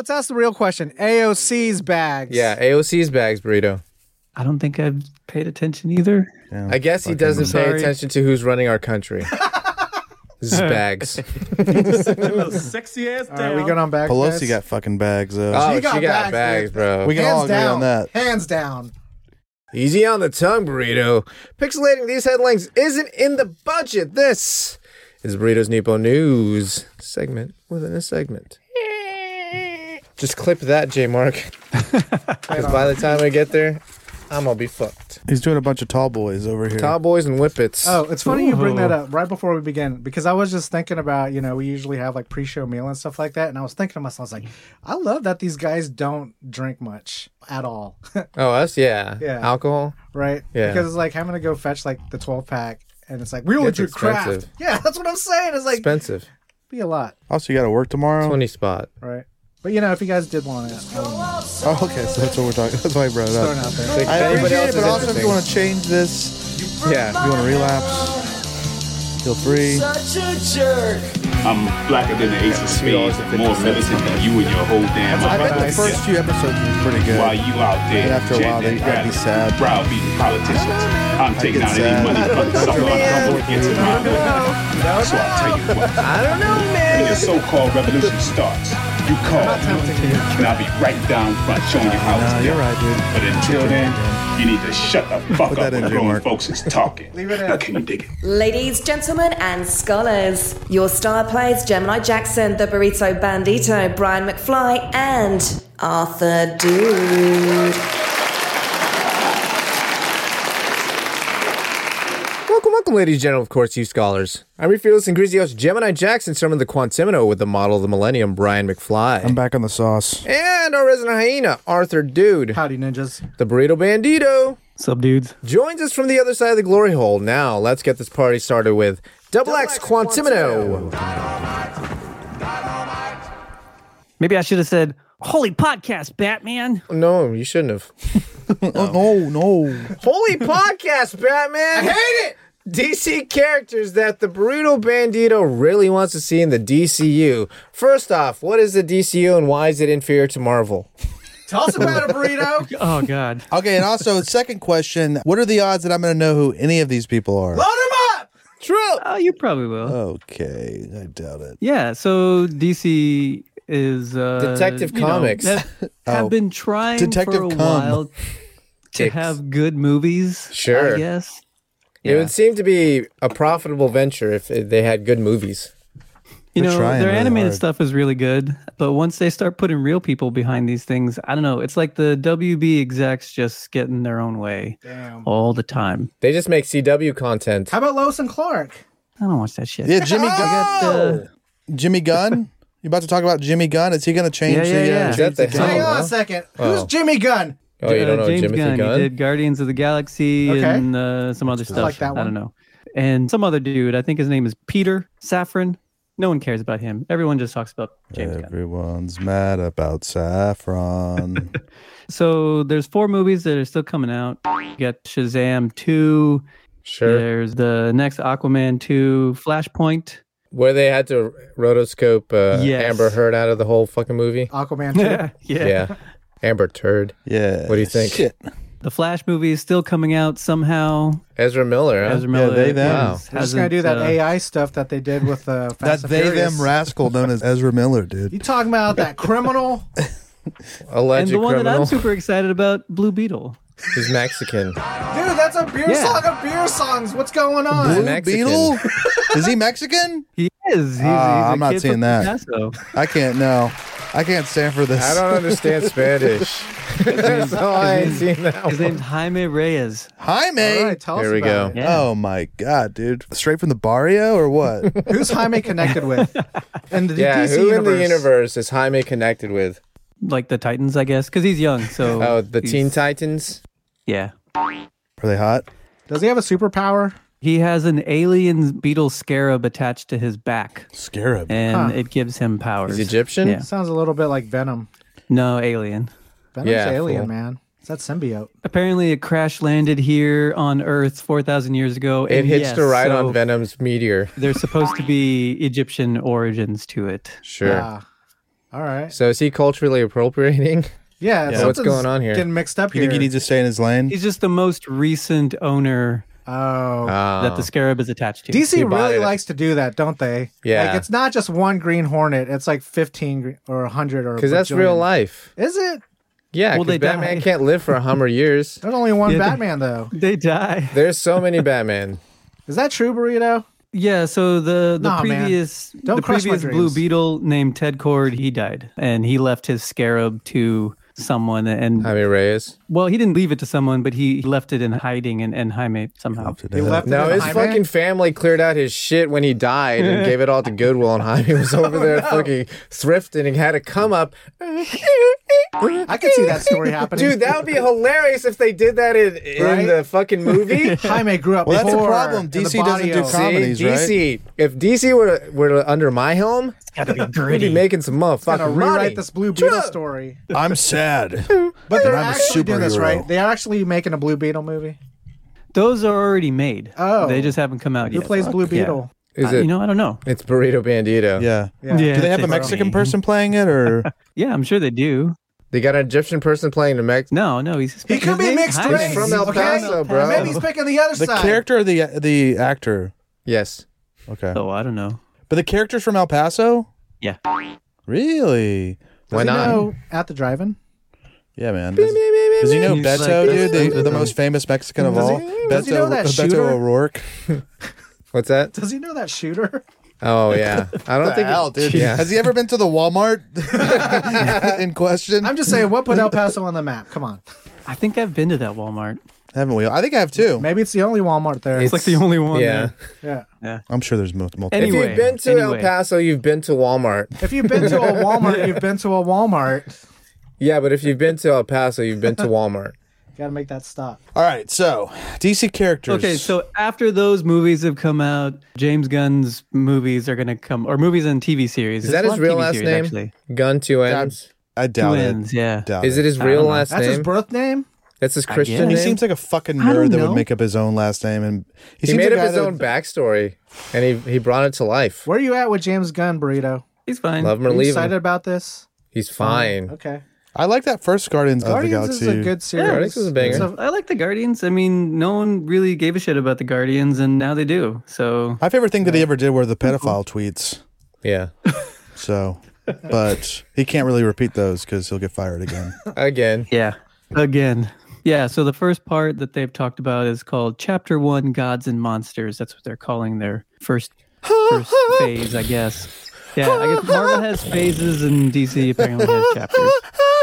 let's ask the real question. AOC's bags. Yeah, AOC's bags, Burrito. I don't think I've paid attention either. Yeah, I guess he doesn't pay attention to who's running our country. This is bags. Sexy ass All right, we going on bags, Pelosi guys? got fucking bags, though. Oh, She got bags, bags, bro. We can all agree on that. Hands down. Easy on the tongue, Burrito. Pixelating these headlines isn't in the budget. This is Burrito's Nepo News segment within a segment. Just clip that, J Mark. Because by the time I get there, I'm going to be fucked. He's doing a bunch of tall boys over here. Tall boys and whippets. Oh, it's funny you bring that up right before we begin, because I was just thinking about, we usually have like pre-show meal and stuff like that, and I was thinking to myself, I was like, I love that these guys don't drink much at all. Oh, us? Yeah. Yeah. Alcohol? Right? Yeah. Because it's like having to go fetch like the 12-pack, and it's like, we only It's drink craft. expensive. Yeah, that's what I'm saying. It's like, Expensive. be a lot, Also, you got to work tomorrow. 20 spot. right? But if you guys did want it, Oh, okay, so that's what we're talking. That's why I brought it throwing up. out there. Like, I anybody appreciate it, else but is also if you interesting. want to change this, Yeah. if you want to relapse, feel free. I'm blacker than the ace of spades, more militant than you and your whole damn I bet the outfit. first few episodes were pretty good. While you out there, And after a while, chanting they'd be sad. browbeating politicians. I'm taking get out sad. any money from the sucker I'm against my will. So I'll tell you what. I don't know, When man. your so-called revolution starts, you call me, and I'll be right down front showing you how it's No, you're done. right, dude. But until then, you need to shut the fuck Put up that in, when J. grown Mark. folks is talking. Leave it in. Now, can you dig it? Ladies, gentlemen, and scholars, your star plays Gemini Jackson, the Burrito Bandito, Brian McFly, and Arthur Dude. Welcome, ladies and gentlemen, of course, you scholars. I'm your fearless and greasy host, Gemini Jackson, summoned the Quantimino with the model of the millennium, Brian McFly. I'm back on the sauce. And our resident hyena, Arthur Dude. Howdy, ninjas. The Burrito Bandito Sup, dudes? joins us from the other side of the glory hole. Now, let's get this party started with Double X Quantimino. Maybe I should have said, holy podcast, Batman. No, you shouldn't have. Oh, no. Holy podcast, Batman! I hate it! DC characters that the Burrito Bandito really wants to see in the DCU. First off, what is the DCU and why is it inferior to Marvel? Tell us about it, Burrito. Oh, God. Okay, and also, second question, what are the odds that I'm going to know who any of these people are? Load him up. True! Oh, you probably will. Okay, I doubt it. Yeah, so DC is Detective Comics. Have been trying Detective for a Cum. while to Dicks. have good movies. Sure. I guess. It would seem to be a profitable venture if they had good movies. You They're know, trying their really animated hard. stuff is really good, but once they start putting real people behind these things, I don't know. It's like the WB execs just getting their own way Damn. all the time. They just make CW content. How about Lois and Clark? I don't watch that shit. Yeah, Jimmy I Gunn. got, Jimmy Gunn? You about to talk about Jimmy Gunn? Is he going to change Yeah, yeah, the... yeah. Is that the Hang hell? on huh? a second. Oh. Who's Jimmy Gunn? Oh, you don't know James Timothy Gunn. Gunn? He did Guardians of the Galaxy Okay. and some other stuff. like that I one. don't know. And some other dude. I think his name is Peter Safran. No one cares about him. Everyone just talks about James Gunn. Everyone's mad about Saffron. So there's 4 movies that are still coming out. You got Shazam 2. Sure. There's the next Aquaman 2, Flashpoint. Where they had to rotoscope Yes. Amber Heard out of the whole fucking movie. Aquaman 2. Yeah. Amber Turd. Yeah. What do you think? Shit. The Flash movie is still coming out somehow. Ezra Miller, huh? Ezra Miller they, them. Wow. They're just going to do that hasn't, AI stuff that they did with That Fast and they, Furious. them rascal known as Ezra Miller, dude. You talking about that criminal? Alleged And the one that criminal. I'm super excited about, Blue Beetle. He's Mexican. Dude, that's a beer Yeah. song of beer songs. What's going on? Blue Mexican. Beetle? Is he Mexican? He is. He's a I'm not kid seeing from that. El Paso. I can't, no. I can't stand for this. I don't understand Spanish. So I ain't seen that His one. name's Jaime Reyes. Jaime? All right, tell us Here we about go. it. Yeah. Oh my God, dude. Straight from the barrio or what? Who's Jaime connected with? In the Yeah, DC who universe. in the universe is Jaime connected with? Like the Titans, I guess, because he's young. So Oh, the he's- Teen Titans? Yeah. Are they hot? Does he have a superpower? He has an alien beetle scarab attached to his back, Scarab. and Huh. it gives him powers. He's Egyptian? Yeah. Sounds a little bit like Venom. No, alien. Venom's Yeah, alien, fool. man. It's that symbiote. Apparently, it crash landed here on Earth 4,000 years ago. It and hitched yes, a ride so on Venom's meteor. There's supposed to be Egyptian origins to it. Sure. Ah. All right. So is he culturally appropriating? Yeah. What's something's going on here? Getting mixed up You here. think he needs to stay in his lane? He's just the most recent owner Oh. that the Scarab is attached to. DC He bought really it. likes to do that, don't they? Yeah. Like, it's not just one Green Hornet. It's like 15 or 100 or. Because that's bajillion. real life. Is it? Yeah, Well, because they Batman die. can't live for 100 years. There's only one Yeah, they- Batman, though. They die. There's so many Batman. Is that true, Burrito? Yeah, so the Nah, man. previous Don't the crush my previous Blue dreams. Beetle named Ted Cord, he died, and he left his Scarab to someone, and Jaime Reyes. well, he didn't leave it to someone, but he left it in hiding and Jaime somehow. He left No, it in his Jaime? fucking family cleared out his shit when he died and gave it all to Goodwill, and Jaime was over there fucking thrifting and had to come up. I could see that story happening. Dude, that would be hilarious if they did that in Right? the fucking movie. Jaime grew up Well, that's the poor problem. in the DC doesn't do barrio. comedy. See, Comedies, DC. If DC were under my helm, Gotta be we'd gritty. be making some Gonna motherfucking rewrite money. this Blue Beetle story. I'm sad. But they're I'm a actually doing this, superhero. right? They're actually making a Blue Beetle movie. Those are already made. Oh. They just haven't come out Who yet. plays Blue Yeah. Beetle? Is it? You know, I don't know. It's Burrito Bandito. Yeah. Yeah. Yeah. Do they have a it's Mexican me. person playing it, or Yeah, I'm sure they do. They got an Egyptian person playing the Mex. No, he's He could his be name's mixed Jaime. race. from El okay? Paso, bro. Maybe he's picking the other the side. character or the actor? Yes. Okay, Oh, I don't know. but the character's from El Paso. Yeah. Really? Does Why he not? know At the drive-in? Yeah, man. Does he know He's Beto, like- dude? The most famous Mexican of all. does he know that shooter? Beto O'Rourke. What's that? Does he know that shooter? Oh yeah. I don't think. dude. Yeah. Has he ever been to the Walmart in question? I'm just saying, what put El Paso on the map? Come on. I think I've been to that Walmart. Haven't we? I think I have too. Maybe it's the only Walmart there. It's like the only one. Yeah. there. yeah. I'm sure there's multiple. If Anyway, you've been to El Paso, you've been to Walmart. If you've been to a Walmart, you've been to a Walmart. Yeah, but if you've been to El Paso, you've been to Walmart. Got to make that stop. All right, so DC characters. Okay, so after those movies have come out, James Gunn's movies are going to come, or movies and TV series. Is There's that a his lot of real TV last series, name? Actually. Gun two ends. I doubt Two it. ends, yeah. Doubt Is it his I real don't know. last That's name? his birth name? That's his Christian guess. He name. seems like a fucking I don't nerd that know. would make up his own last name, and He seems made like a up guy his that own backstory, and he brought it to life. Where are you at with James Gunn, Burrito? He's fine. Love him or Are you leave excited him. about this? He's fine. Okay. I like that first Guardians of the Guardians Galaxy. is a good series. Guardians is a banger. So I like the Guardians. I mean, no one really gave a shit about the Guardians, and now they do. So My favorite thing that he ever did were the pedophile tweets. Yeah. So, but he can't really repeat those because he'll get fired again. Again. yeah, again. Yeah, so the first part that they've talked about is called Chapter 1, Gods and Monsters. That's what they're calling their first phase, I guess. Yeah, I guess Marvel has phases and DC apparently has chapters.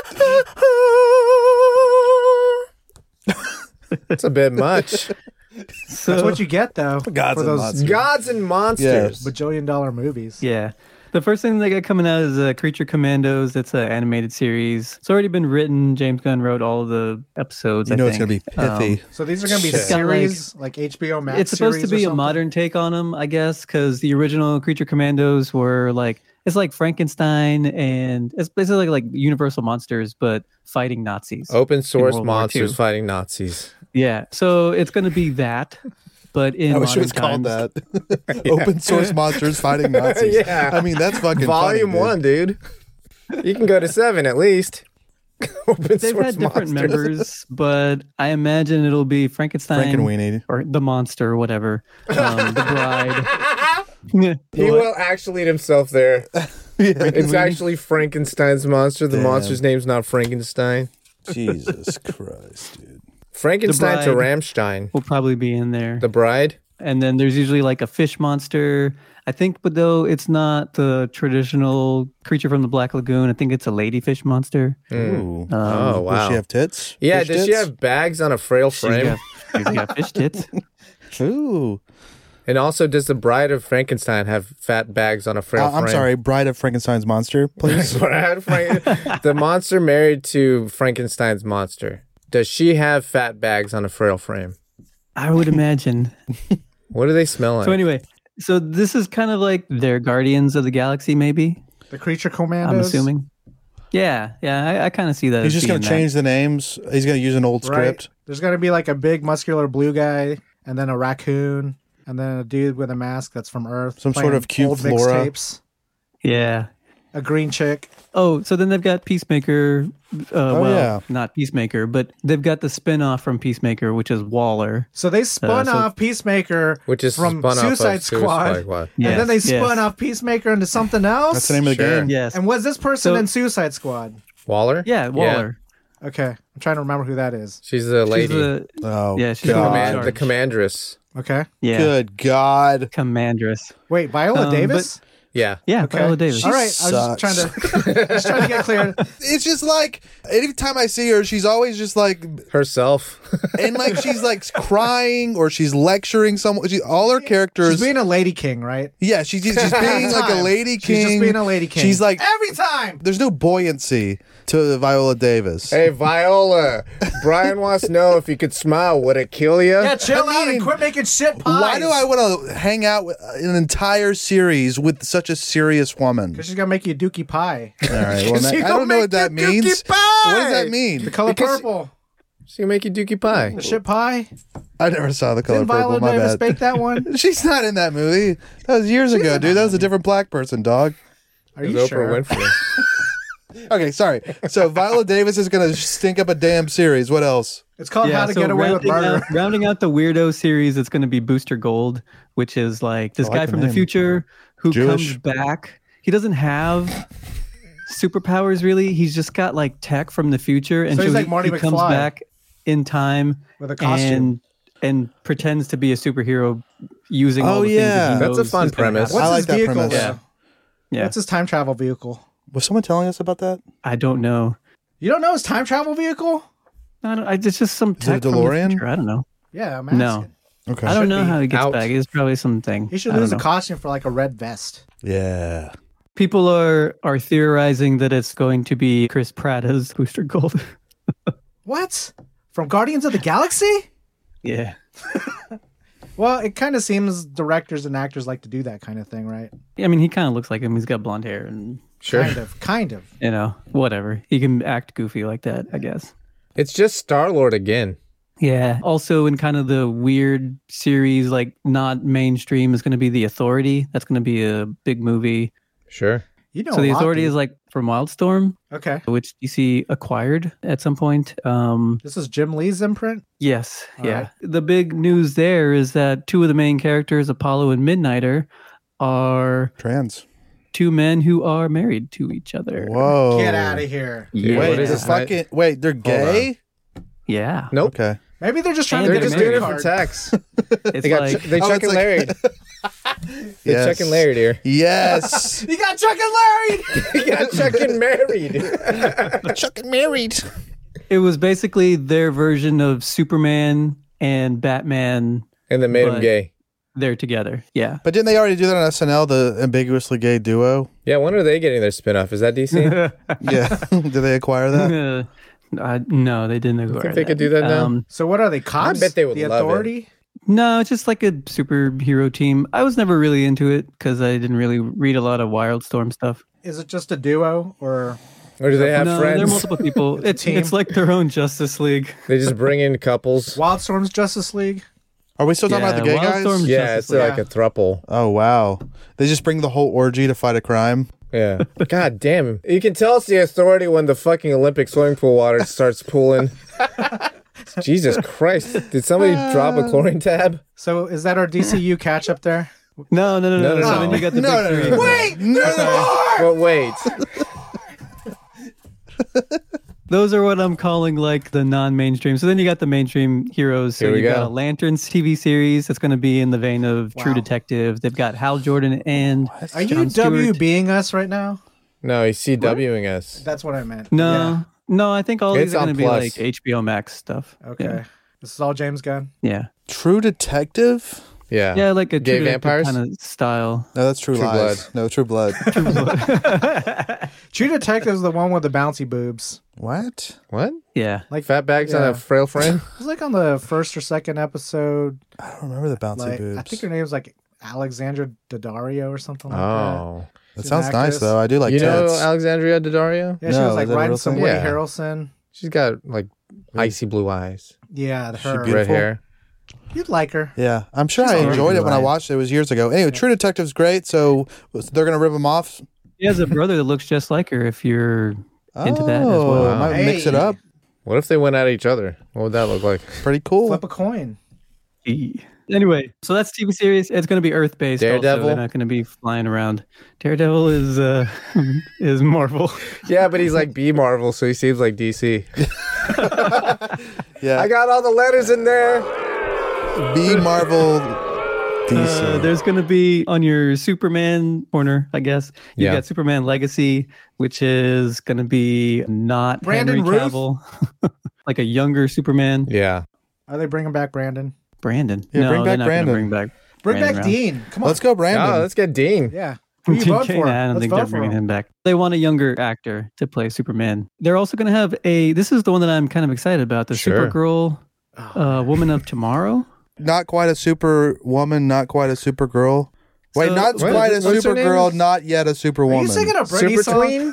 That's a bit much. So, That's what you get, though. Gods for and those monsters. Gods and monsters. bajillion-dollar movies. yeah. The first thing they got coming out is Creature Commandos. It's an animated series. It's already been written. James Gunn wrote all of the episodes. You know I it's think. going to be pithy. So these are going to be Shit. It's got, series, like HBO Max It's supposed to series or be a something? modern take on them, I guess, because the original Creature Commandos were like, it's like Frankenstein, and it's basically like Universal monsters, but fighting Nazis. Open source World War monsters II. fighting Nazis. Yeah, so it's going to be that, but in I wish it modern was called times. that. Open source monsters fighting Nazis. Yeah. I mean, that's fucking Volume funny, dude. 1, dude. You can go to 7 at least. Open They've source had different monsters. members, but I imagine it'll be Frankenstein Frankenweenie. or the monster or whatever, the bride. He will actually himself there. It's actually Frankenstein's monster. The Damn. monster's name's not Frankenstein. Jesus Christ, dude. Frankenstein to Bride. Ramstein. will probably be in there. The Bride. And then there's usually like a fish monster. I think, but though it's not the traditional creature from the Black Lagoon. I think it's a ladyfish monster. Ooh. Oh, wow. Does she have tits? Yeah, Fish does she tits? have bags on a frail frame? She's got fish tits. Ooh. And also, does the Bride of Frankenstein have fat bags on a frail frame? I'm sorry, Bride of Frankenstein's monster, please. The monster married to Frankenstein's monster. Does she have fat bags on a frail frame? I would imagine. What do they smell like? So anyway, so this is kind of like their Guardians of the Galaxy, maybe. The Creature Commandos? I'm assuming. Yeah, I kind of see that. He's as just going being to change the names. He's going to use an old Right. script. There's going to be like a big muscular blue guy, and then a raccoon, and then a dude with a mask that's from Earth. Some sort playing of cute old flora. mixtapes. that. Yeah, A green chick. Oh, so then they've got Peacemaker. yeah. Not Peacemaker, but they've got the spin-off from Peacemaker, which is Waller. So they spun so- off Peacemaker, Which is from spun off of Suicide Squad, Squad. and then they Yes, spun yes. off Peacemaker into something else. That's the name of the Sure. game. Yes. And was this person So- in Suicide Squad? Waller? Yeah, Waller. Okay, I'm trying to remember who that is. She's the She's lady. the Oh, she's God. The commandress. Okay, Good God. Commandress. wait, Viola Davis. Yeah. Yeah, Okay. Viola Davis. All right, I was sucks. just trying to get clear. It's just like anytime I see her, she's always just like, Herself. and like she's like crying or she's lecturing someone. All her characters. She's being a lady king, right? Yeah, she's being like a lady king. She's just being a lady king. She's like, every time. there's no buoyancy to Viola Davis. Hey, Viola. Brian wants to know if you could smile. Would it kill you? Yeah, chill I out mean, and quit making shit pies. Why do I want to hang out with an entire series with such a serious woman? Because she's gonna make you a dookie pie. All right, well, She I gonna don't know what make that you cookie means. pie! What does that mean? The color Because- purple. She's going to make you dookie pie. The shit pie. I never saw the color Didn't purple. Viola My Davis bad. make that one? She's not in that movie. That was years ago, dude. That was a different black person, dog. Are It you was sure? Oprah Winfrey. Okay, sorry. So Viola Davis is gonna stink up a damn series. What else? It's called How to Get Away with Murder. rounding out the weirdo series, it's going to be Booster Gold, which is like this I like guy the from the name. future who Jewish. comes back. He doesn't have superpowers really. He's just got like tech from the future, and So he's like he Marty comes McFly. back in time With a costume. and pretends to be a superhero using all Oh, the yeah. things that he That's a knows fun is gonna premise. happen. What's I like his that vehicle? premise. though? Yeah, What's his time travel vehicle? Was someone telling us about that? I don't know. You don't know his time travel vehicle? It's just some it a tech from the DeLorean? future. I don't know. Yeah, I'm asking. No. Okay. I don't know be how he gets out. back. It's probably something. He should I don't lose a know. costume for like a red vest. Yeah. People are theorizing that it's going to be Chris Pratt as Booster Gold. What? From Guardians of the Galaxy? Yeah. Well, it kind of seems directors and actors like to do that kind of thing, right? I mean, he kind of looks like him. He's got blonde hair and, Sure. Kind of. whatever. He can act goofy like that, I guess. It's just Star-Lord again. Yeah. Also, in kind of the weird series, like not mainstream, is going to be The Authority. That's going to be a big movie. Sure. You know, So The a lot, Authority dude. is like from Wildstorm, Okay. which DC acquired at some point. This is Jim Lee's imprint. Yes. All yeah. right. The big news there is that two of the main characters, Apollo and Midnighter, are Trans. two men who are married to each other. Whoa. Get out of here. Yeah. Wait, What is they're this? fucking. Wait, they're gay. Yeah. Nope. Okay. Maybe they're just trying And to They're get just a doing green it for card. tax. It's They got like they Oh, Chuck it's and like- Larry. They Yes. Chuck and Larry here. Yes. You got Chuck and Larry. They got Chuck and married. Chuck and married. it was basically their version of Superman and Batman. And then made him But- gay. They're together. Yeah. But didn't they already do that on SNL, the ambiguously gay duo? Yeah, when are they getting their spinoff? Is that DC? Yeah. Did they acquire that? No, they didn't acquire think they could do that now? So what are they? Cops? I bet they would the love it. Authority? No, it's just like a superhero team. I was never really into it because I didn't really read a lot of Wildstorm stuff. Is it just a duo or? Or do they have no, there are friends? multiple people. It's team. like their own Justice League. They just bring in couples. Wildstorm's Justice League? Are we still talking about the gay guys? Wildstorm's Yeah, Justice it's League. like a throuple. Oh, wow. They just bring the whole orgy to fight a crime. Yeah. God damn. You can tell it's the Authority when the fucking Olympic swimming pool water starts pooling. Jesus Christ. Did somebody drop a chlorine tab? So is that our DCU catch up there? No. No. So then you got the No, big no, three. no. Wait, there's more! But wait. Those are what I'm calling like the non-mainstream. So then you got the mainstream heroes. So Here we you got go. a Lanterns TV series that's going to be in the vein of True Wow. Detective. They've got Hal Jordan and Are you Jon Stewart. WBing us right now? No, he's CWing us. That's what I meant. No, I think all It's these are on going to be Plus. like HBO Max stuff. Yeah. Okay. Yeah. This is all James Gunn. Yeah. True Detective? Yeah. Yeah, like a Gay True Detective vampires? kind of style. No, that's True, True Lies. Blood. No, True Blood. True Detective is the one with the bouncy boobs. What? What? Yeah. Like Fat bags on yeah. a frail frame? It was like on the first or second episode. I don't remember the bouncy Like boobs. I think her name's like Alexandra Daddario or something like Oh. that she's sounds an nice, actress. though. I do like You know tits. Alexandria Daddario? that. Yeah, she No, was like is that a riding real some thing? Woody Yeah. Harrelson. She's got like icy blue eyes, Yeah, her. beautiful? red hair. You'd like her. Yeah, I'm sure She's I alright. enjoyed it when I watched it. It was years ago. Anyway, True Detective's great, so they're going to rip them off? He has a brother that looks just like her. If you're into that as well. Might mix it up. What if they went at each other? What would that look like? Pretty cool. Flip a coin. Anyway, so that's TV series. It's going to be Earth based. Daredevil? They're not going to be flying around. Daredevil is is Marvel. Yeah, but he's like B Marvel, so he seems like DC. Yeah. I got all the letters in there. B Marvel DC. There's going to be on your Superman corner, I guess. You Yeah. got Superman Legacy, which is going to be not Brandon Henry Ruth? Cavill, like a younger Superman. Yeah. Are they bringing back Brandon? Brandon. Yeah, no, bring they're back not gonna Brandon. Bring back. Bring Brandon back Routh. Dean. Come on. Let's go, Brandon. Oh, let's get Dean. Yeah. Who you vote for? I don't Let's think vote they're for bringing him. him back. They want a younger actor to play Superman. They're also going to have this is the one that I'm kind of excited about, the Sure. Supergirl Woman of Tomorrow. Not quite a Superwoman, not quite a Supergirl. Wait, So- not What? quite a What's her Supergirl, name? not yet a Are Superwoman. you singing a Britney Super song? Tween?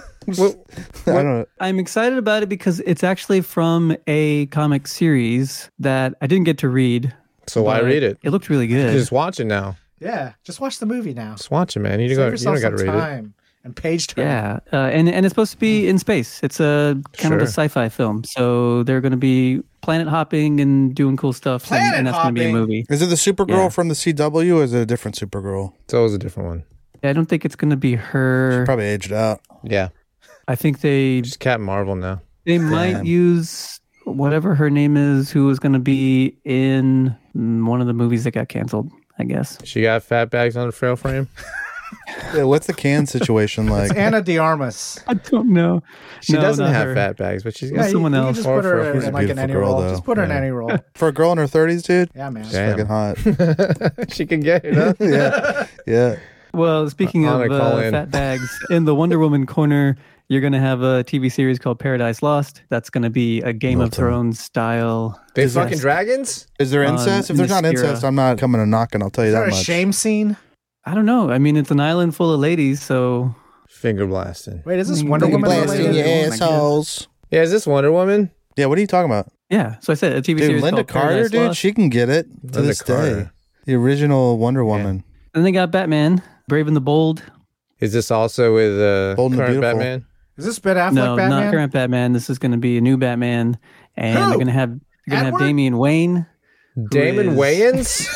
I don't know. I'm excited about it because it's actually from a comic series that I didn't get to read. So why but read it? It looked really good. Just watch it now. Yeah. Just watch the movie now. Just watch it, man. You Save don't yourself got to some read it. time and page turn. Yeah, and it's supposed to be in space. It's a kind of a Sure. sci-fi film, so they're going to be planet hopping and doing cool stuff, and that's going to be a Planet movie. Is it the Supergirl Yeah. from the CW or is it a different Supergirl? It's always a different one. I don't think it's going to be her. Probably aged out. Yeah. I think they Just Captain Marvel now. might use whatever her name is, who was going to be in one of the movies that got canceled. I guess. She got fat bags on the frail frame. Yeah, what's the can situation like? It's Anna de Armas. I don't know. She No, doesn't not have her. fat bags, but she's Yeah, got someone you else. just Or put her for- she's a in like an beautiful any girl, role. though. Just put her in Yeah. any role. For a girl in her 30s, dude? Yeah, man. Damn. Fucking hot. she can get it, huh? Yeah. Yeah. Well, speaking of Anna, call in. fat bags, in the Wonder Woman corner, you're going to have a TV series called Paradise Lost. That's going to be a Game of Thrones style. They fucking dragons? Is there incest? If there's not Themyscira. incest, I'm not coming and knocking, I'll tell you Is that there a much. shame scene? I don't know. I mean, it's an island full of ladies, so Finger blasting. Wait, is this Mm, Wonder they can Woman blast related? in your ass. assholes. Yeah, is this Wonder Woman? Yeah, what are you talking about? yeah. So I said a TV Dude, series Linda called Carter, Paradise dude, Lost. she can get it to Linda this day. Carter. The original Wonder Woman. And they got Batman, Brave and the Bold. Is this also with Bold and the current Beautiful. Batman? Is this Ben Affleck No, Batman? not current Batman. This is going to be a new Batman, and Who? they're going to have Edward? Damian Wayne. Damon is- Wayans?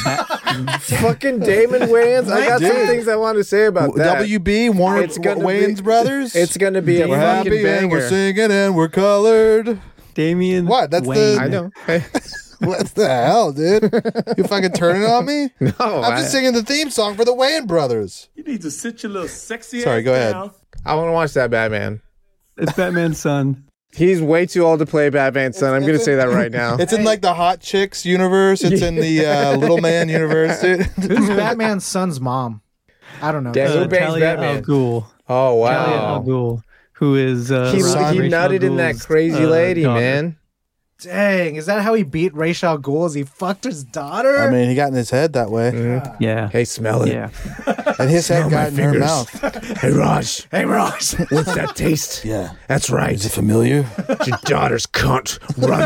Fucking Damon Wayans? I got some Dude. things I want to say about that. WB, Warner It's gonna Wayne's be- brothers. It's going to be a we're fucking happy and we're banger. singing and we're colored. Damian. What? That's Wayne. I know. Hey, What the hell, dude? You fucking turning on me? no, I'm just singing the theme song for the Wayne brothers. You need to sit your little sexy Sorry, ass go ahead. down. I want to watch that Batman. It's Batman's son. He's way too old to play Batman's son. I'm going to say that right now. It's in like the Hot Chicks universe. It's in the Little Man universe, dude. Who's Batman's son's mom? I don't know. Damn. Who bangs Talia Batman? al Ghul. Oh, Talia al wow. Ghul, who is He Ra's al nutted in that Ghul's, crazy lady, daughter. man. Dang, is that how he beat Ra's al Ghul? Is he fucked his daughter? I mean, he got in his head that way. Yeah. Hey, smell it. Yeah. And his head Smell got my in her fingers. mouth. Hey, Raj. hey, Ross. What's that taste? Yeah. That's right. Is it familiar? Your daughter's cunt. Run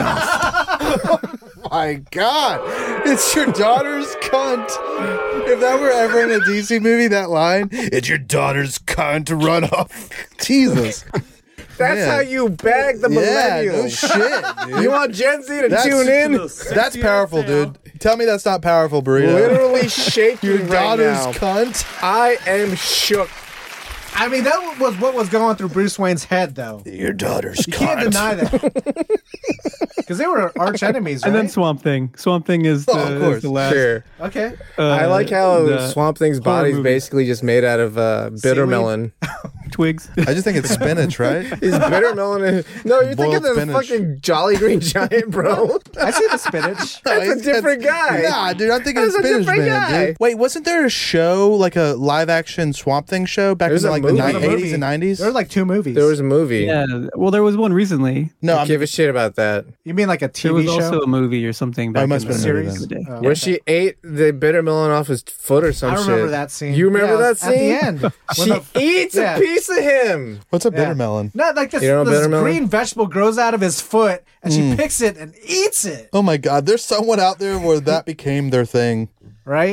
off. My God. It's your daughter's cunt. If that were ever in a DC movie, that line, it's your daughter's cunt, run off. Jesus. That's Man. how you bag the Yeah, no millennials. shit, dude. You want Gen Z to That's- tune in? That's powerful, dude. Tell me that's not powerful, Burrito. Literally shaking Your right daughter's now. cunt. I am shook. I mean, that was what was going through Bruce Wayne's head, though. Your daughter's You can't deny that. Because they were arch enemies, right? And then Swamp Thing. Swamp Thing is the, of course. is the last. Sure. Okay. I like how the Swamp Thing's horror body's movie. basically just made out of bitter Seaweed? melon. Twigs. I just think it's spinach, right? Is bitter melon? No, you're Boiled thinking of the spinach. fucking Jolly Green Giant, bro. I see the spinach. That's a different guy. Nah, dude, I'm thinking That's of a Spinach different Man, guy. dude. Wait, wasn't there a show, like a live action Swamp Thing show back There's in a like movie. the There's a 80s and 90s? There were like 2 movies. There was a movie. Yeah. Well, there was one recently. No, I I'm, give a shit about that. You mean like a There was TV also show? a movie or something back it must in the have been a movie series. then. Oh, Where okay. she ate the bitter melon off his foot or some I shit. remember that scene. You remember Yeah, that scene? At the end. When She the- eats yeah. a piece of him. What's a Yeah. bitter melon? No, like this, You know this bitter melon? green vegetable grows out of his foot, and she picks it and eats it. Oh my God, there's someone out there where that became their thing. Right?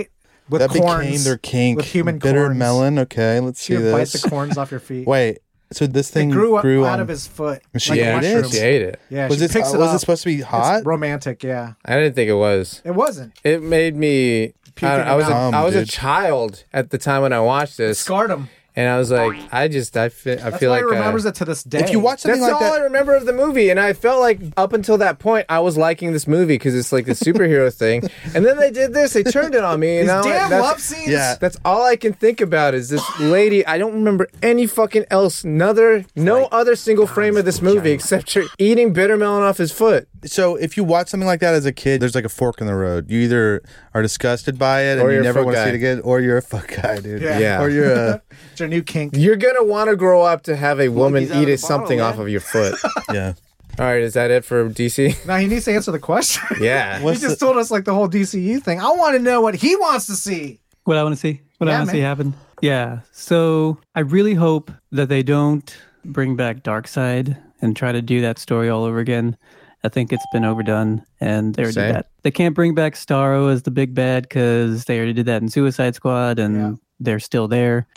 with that corns. became their kink. With human bitter corns. melon. Okay, let's She see would bite this. the corns off your feet. Wait, so this It thing grew grew out on of his foot. She like a Yeah, ate it? mushroom. she ate it. Yeah, Was she it? picks it Was up. it supposed to be hot? It's romantic, yeah. I didn't think it was. It wasn't. It made me. Puke in I was your mouth. I was a Dude. child at the time when I watched this, Scarred him. and I was like, I feel That's like why he remembers it to this day. If you watch something That's like all I that, remember of the movie, and I felt like up until that point I was liking this movie because it's like the superhero thing, and then they did this, they turned it on me, and These now damn that's, love scenes. yeah. that's all I can think about is this lady. I don't remember any fucking else, no other single frame of this movie except her eating bitter melon off his foot. So if you watch something like that as a kid, there's like a fork in the road. You either are disgusted by it Or and you're you a never fuck want to see guy. it again, or you're a fuck guy, dude. Yeah. Yeah. Or you're a It's your new kink. You're gonna want to grow up to have a woman he's out of eat the something bottle, off yeah. of your foot. yeah. All right, is that it for DC? Now he needs to answer the question. Yeah. What's He just told us like the whole DCU thing. I want to know what he wants to see. What I want to see. What I Yeah, want to see man. happen. Yeah. So I really hope that they don't bring back Darkseid and try to do that story all over again. I think it's been overdone, and they already Same. did that. They can't bring back Starro as the big bad because they already did that in Suicide Squad, and Yeah. they're still there.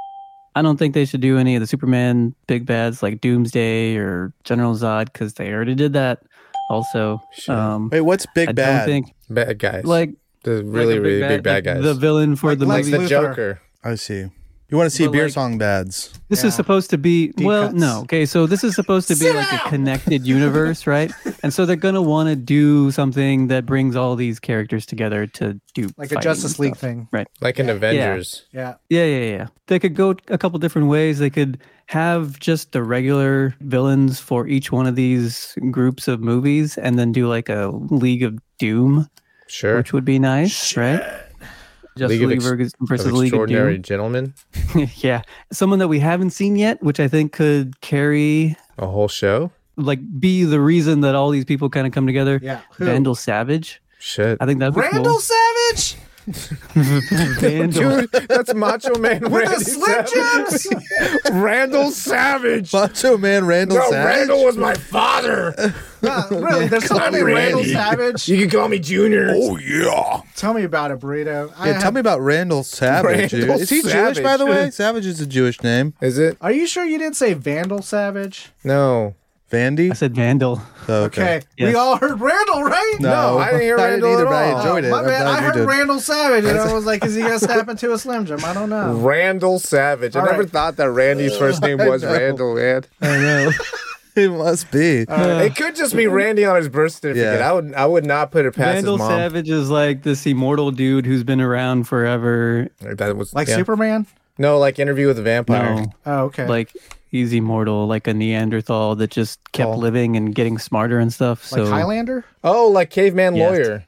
I don't think they should do any of the Superman big bads like Doomsday or General Zod because they already did that. Also, Sure. Wait, what's big I bad? don't think Bad guys. like the really, like a really big bad like guys. the villain for Like the Lex movie. the Luthor. Joker. I see. You want to see But, beer like- song bads? This Yeah. is supposed to be Deep well, cuts. no. Okay, so this is supposed to be like a connected universe, right? And so they're gonna want to do something that brings all these characters together to do Like a fighting Justice and League stuff. thing. right? Like in Avengers. Yeah. Yeah. They could go a couple different ways. They could have just the regular villains for each one of these groups of movies, and then do like a League of Doom, Sure. which would be nice, right? Justice League of League Ex- versus of League of Extraordinary Doom. Gentlemen. Yeah, someone that we haven't seen yet, which I think could carry A whole show. like be the reason that all these people kind of come together. Yeah. Who? Vandal Savage. Shit. I think that'd be Randall Savage cool. Vandal. Dude, that's Macho Man with Randy the Slim Savage. Jims. Randall Savage. Macho Man Randall No, Savage. Randall was my father. Really? There's someone named Randall Randy. Savage. You can call me Junior. Oh yeah. Tell me about it, Burrito. Yeah, tell me about Randall Savage. dude. Randall Is he Jewish, Savage. by the way? Savage is a Jewish name. Is it? Are you sure you didn't say Vandal Savage? No. Vandy? I said Vandal. Oh, Okay. Yes. We all heard Randall, right? No, I didn't hear Randall either, at but I all. enjoyed it. My I'm bad. glad I you heard did. Randall Savage, and I was like, is he gonna snap into a Slim Jim? I don't know. Randall Savage. I All never right. thought that Randy's first name was know. Randall, man. I know. It must be. It could just be Randy on his birth certificate. Yeah. I would not put it past Vandal his mom. Savage is like this immortal dude who's been around forever. That was Like yeah. Superman? No, like Interview with a Vampire. No, Oh, okay. like he's immortal, like a Neanderthal that just kept Oh. living and getting smarter and stuff. like So Highlander? Oh, like Caveman Yes. Lawyer.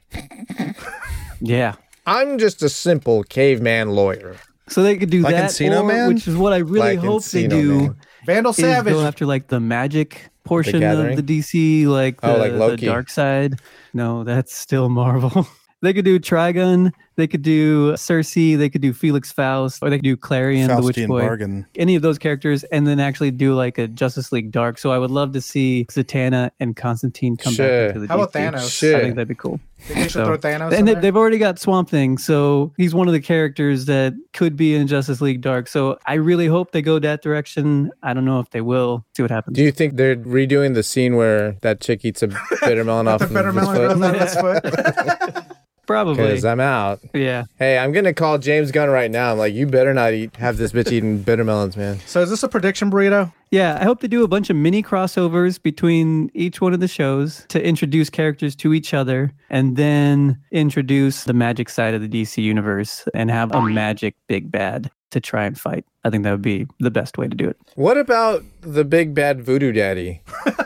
yeah. I'm just a simple caveman lawyer. So they could do Like that, Encino or, Man? which is what I really Like hope they Encino do. Man. Vandal Is Savage. go after like the magic portion Gathering? of the DC, like the, Oh, like Loki. the dark side. No, that's still Marvel. They could do Trigun, they could do Cersei, they could do Felix Faust, or they could do Clarion, the Witch Faustian Boy. bargain. Any of those characters, and then actually do like a Justice League Dark. So I would love to see Zatanna and Constantine come Sure. back into the How about DC. Thanos? Shit. I think that'd be cool. Think they should So- throw Thanos in And there? they've already got Swamp Thing, so he's one of the characters that could be in Justice League Dark. So I really hope they go that direction. I don't know if they will. See what happens. Do you think they're redoing the scene where that chick eats a bitter melon off the of better his melon foot? grows out of his foot. Probably. Because I'm out. Yeah. Hey, I'm gonna call James Gunn right now. I'm like, you better not have this bitch eating bitter melons, man. So is this a prediction, Burrito? Yeah, I hope to do a bunch of mini crossovers between each one of the shows to introduce characters to each other and then introduce the magic side of the DC universe and have a magic big bad to try and fight. I think that would be the best way to do it. What about the big bad voodoo daddy?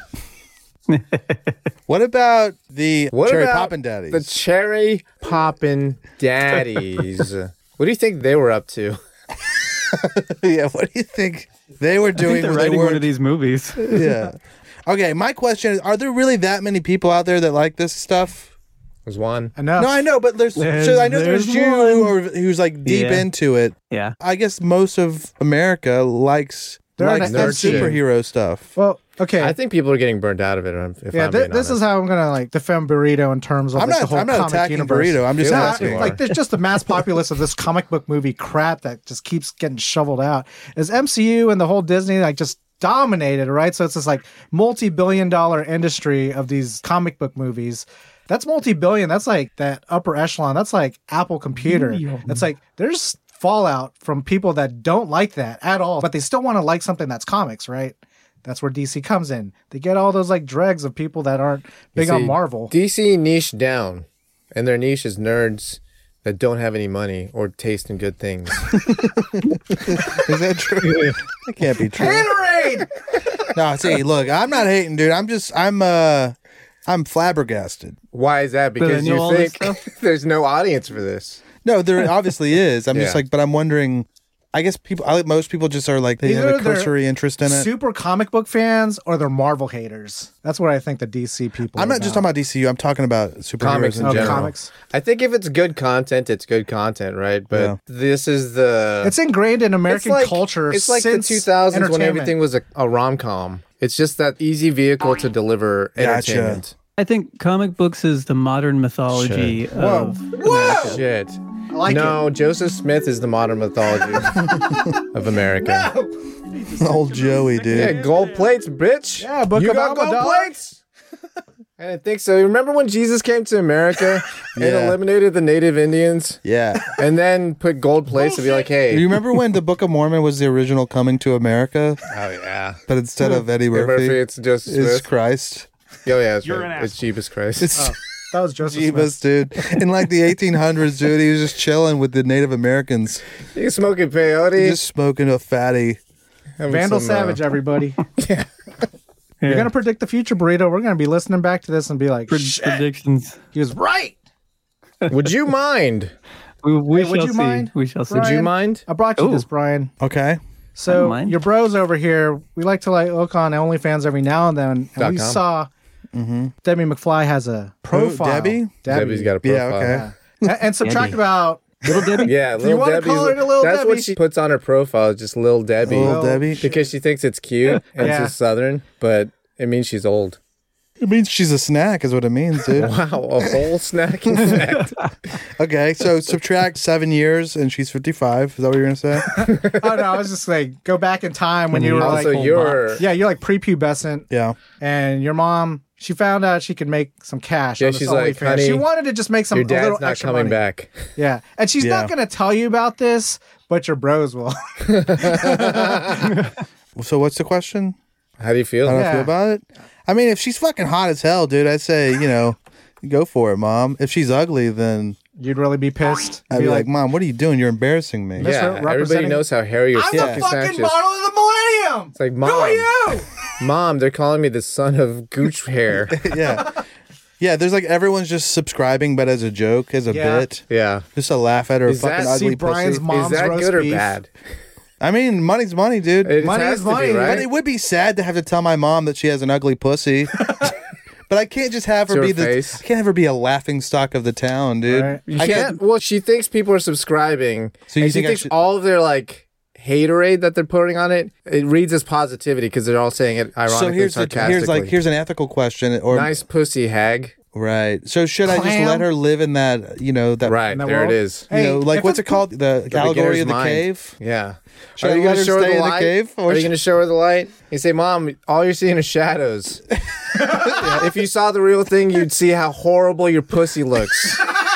What about the What Cherry about Poppin' Daddies? The cherry poppin' daddies. What do you think they were up to? Yeah, what do you think they were I doing think they're when they writing one weren't? of these movies. Yeah. Okay, my question is: are there really that many people out there that like this stuff? Was one. Enough. No, I know, but there's so I know there's there's you one. who's like deep Yeah. into it. Yeah. I guess most of America likes They're Like an nerd MC. shit. superhero stuff. Well, okay. I think people are getting burnt out of it. If yeah, I'm being this is honest. how I'm gonna like defend Burrito in terms of I'm like, not. the whole I'm not comic attacking universe. Burrito. I'm just Feel Yeah, asking. like there's just the mass populace of this comic book movie crap that just keeps getting shoveled out. Is MCU and the whole Disney like just dominated, right? So it's this like multi-billion-dollar industry of these comic book movies. That's multi-billion. That's like that upper echelon. That's like Apple Computer. It's like there's fallout from people that don't like that at all, but they still want to like something that's comics, right? That's where DC comes in. They get all those like dregs of people that aren't big on See, Marvel. DC niche down, and their niche is nerds that don't have any money or taste in good things. Is that true? That can't be true. Gatorade! No, see, look, I'm not hating, dude. I'm flabbergasted. Why is that? Because I know you all this think there's no audience for this. No, there obviously is. I'm just Yeah. like, but I'm wondering. I guess most people just are like they have Either a they're cursory interest in it. Super comic book fans or they're Marvel haters. That's what I think the DC people. I'm are not just talking about DCU. I'm talking about superheroes Comics in in Oh, general. comics. I think if it's good content, it's good content, right? But Yeah. this is the... It's ingrained in American culture. It's like the since 2000s when entertainment. everything was a rom-com. It's just that easy vehicle to deliver Gotcha. entertainment. I think comic books is the modern mythology of Whoa! Shit. I like No, Joseph Smith is the modern mythology of America. Old Joey, dude. Yeah, gold plates, bitch. Yeah, Book you of got gold Alma Dog. plates. I didn't think so. Remember when Jesus came to America and Yeah. eliminated the native Indians Yeah. and then put gold plates to be like, Do hey. you remember when the Book of Mormon was the original coming to America, Oh, yeah. but instead of Eddie Murphy, It's Joseph it's Smith. Oh, Oh, yeah, it's You're right. an It's Jeebus Christ. It's That was Joseph Smith. Jeebus, dude. In like the 1800s, dude, he was just chilling with the Native Americans, You smoking peyote. just smoking a fatty. having Vandal some, Savage, everybody. Yeah. You're gonna predict the future, Burrito. We're gonna be listening back to this and be like, predictions. he was right. Would you mind? We Hey, would shall you see. mind? We shall see. Would you Brian? mind? I brought you Oh. this, Brian. Okay. I don't So mind. your bros over here, we like to like look on OnlyFans every now and then, and we .com. saw Debbie McFly has a profile. Debbie? Debbie's got a Yeah, profile. okay. And subtract about. Little Debbie? Yeah, Do you Lil wanna Debbie's. call her the Lil That's Debbie? what she puts on her profile, just Lil Debbie. Little Debbie. Because she thinks it's cute and Yeah. it's Southern, but it means she's old. It means she's a snack, is what it means, dude. Wow, a whole snack in fact. Okay, so subtract 7 years and she's 55. Is that what you're gonna say? Oh no, I was just like go back in time when you were Also, like, you're you're like prepubescent, Yeah. and your mom. She found out she could make some cash. Yeah, on this she's like, OnlyFans. "Honey, she wanted to just make some your a little dad's not extra coming money. back. Yeah, and she's Yeah. not going to tell you about this, but your bros will. So what's the question? How do you feel? How do I Yeah. feel about it? I mean, if she's fucking hot as hell, dude, I'd say, go for it, Mom. If she's ugly, then You'd really be pissed. I'd be like, Mom, what are you doing? You're embarrassing me. Miss- Yeah, everybody representing- knows how hairy your I'm fucking the fucking snatch is. model of the millennium. It's like, Who are Mom, you? Mom, they're calling me the son of Gooch hair. Yeah. Yeah, there's like everyone's just subscribing, but as a joke, as a Yeah. bit. Yeah. Just to laugh at her Is fucking that- ugly See Brian's pussy. mom's Is that roast good or beef. bad? I mean, money's money, dude. It Money has is to be, money, right? But it would be sad to have to tell my mom that she has an ugly pussy. But I can't just have her To her be the. face. I can't have her be a laughing stock of the town, dude. Right. You I can't. Well, she thinks people are subscribing. So you and she think I thinks should- all of their like haterade that they're putting on it, it reads as positivity because they're all saying it ironically, So here's sarcastically. here's an ethical question, or nice pussy hag. right. So should I just Clam. let her live in that? That Right In that there world? it is. You know, Hey, like if what's it it's called? The allegory beginner's of the mind. cave. Yeah. Should Are I you let gonna her show her stay the in the light? cave, or Are you should- going to show her the light? You say, Mom, all you're seeing is shadows. If you saw the real thing, you'd see how horrible your pussy looks.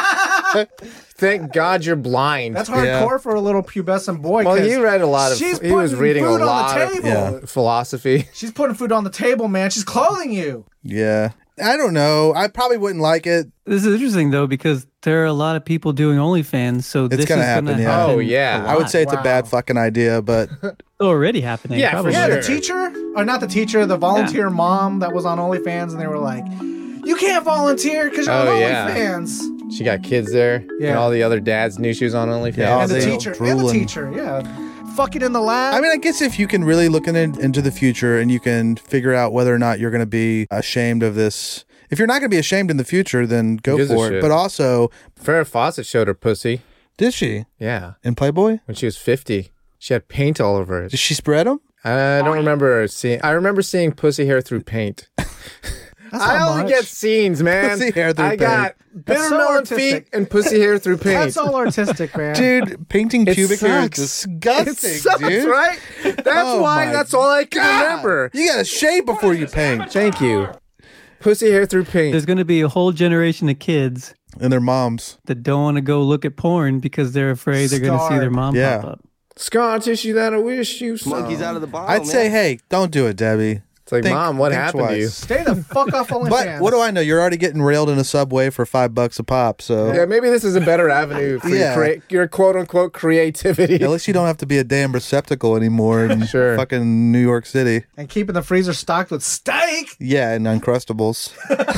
Thank God you're blind. That's hardcore for a little pubescent boy. Well, 'cause he read a lot of. she's He was putting reading a food on the lot of table. philosophy. She's putting food on the table, man. She's clothing you. Yeah. I don't know. I probably wouldn't like it. This is interesting though because there are a lot of people doing OnlyFans, so this gonna is happen, going to yeah. happen. Oh, yeah. a I would lot. say it's a Wow. bad fucking idea, but It's already happening. Yeah, for probably. Yeah, sure. the teacher, or not the teacher, the volunteer mom that was on OnlyFans, and they were like, "You can't volunteer because you're Oh, on yeah. OnlyFans." She got kids there, Yeah. and all the other dads knew she was on OnlyFans. Yeah, And the they teacher, drooling. yeah, fucking in the lab. I mean, I guess if you can really look into the future and you can figure out whether or not you're going to be ashamed of this. If you're not going to be ashamed in the future, then go Gives a for it. shit. But also, Farrah Fawcett showed her pussy. did she Yeah, in Playboy? when she was 50, she had paint all over Did it. she spread them? I don't remember seeing. I remember seeing pussy hair through paint. I not only much. get scenes, man. Pussy hair through I got bitter so melon artistic. feet and pussy hair through paint. That's all artistic, man. Dude, painting It pubic hair is sucks. disgusting, It sucks, dude. right? That's Oh why. my That's all I can God. remember. You gotta shave before you paint. Thank you. Pussy hair through paint. There's going to be a whole generation of kids And their moms. that don't want to go look at porn because they're afraid they're going to see their mom Yeah. pop up. Scar tissue that I wish you saw. Monkeys out of the bottle. I'd say, hey, don't do it, Debbie. It's like, Think- Mom, what think happened to you? twice. Stay the fuck off OnlyFans. But what do I know? You're already getting railed in a Subway for $5 a pop, so Yeah, maybe this is a better avenue for Yeah. your quote unquote creativity. at least you don't have to be a damn receptacle anymore in Sure. fucking New York City. And keeping the freezer stocked with steak. Yeah, and Uncrustables.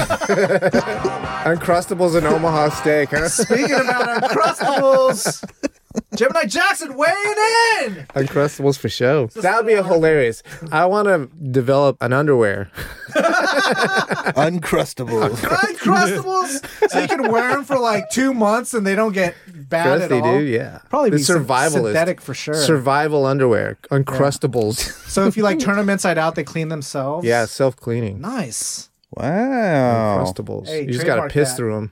Uncrustables and Omaha steak, huh? Speaking about Uncrustables, Gemini Jackson weighing in. Uncrustables for show. That would be hilarious. I want to develop an underwear. Uncrustables. Uncrustables, so you can wear them for like 2 months and they don't get bad at Crusty, all. dude. Yeah. Probably the be survivalist. synthetic for sure. Survival underwear. Uncrustables. So if you like turn them inside out, they clean themselves. Yeah, self cleaning. Nice. Wow. Uncrustables. Hey, you just got to trademark piss that. through them.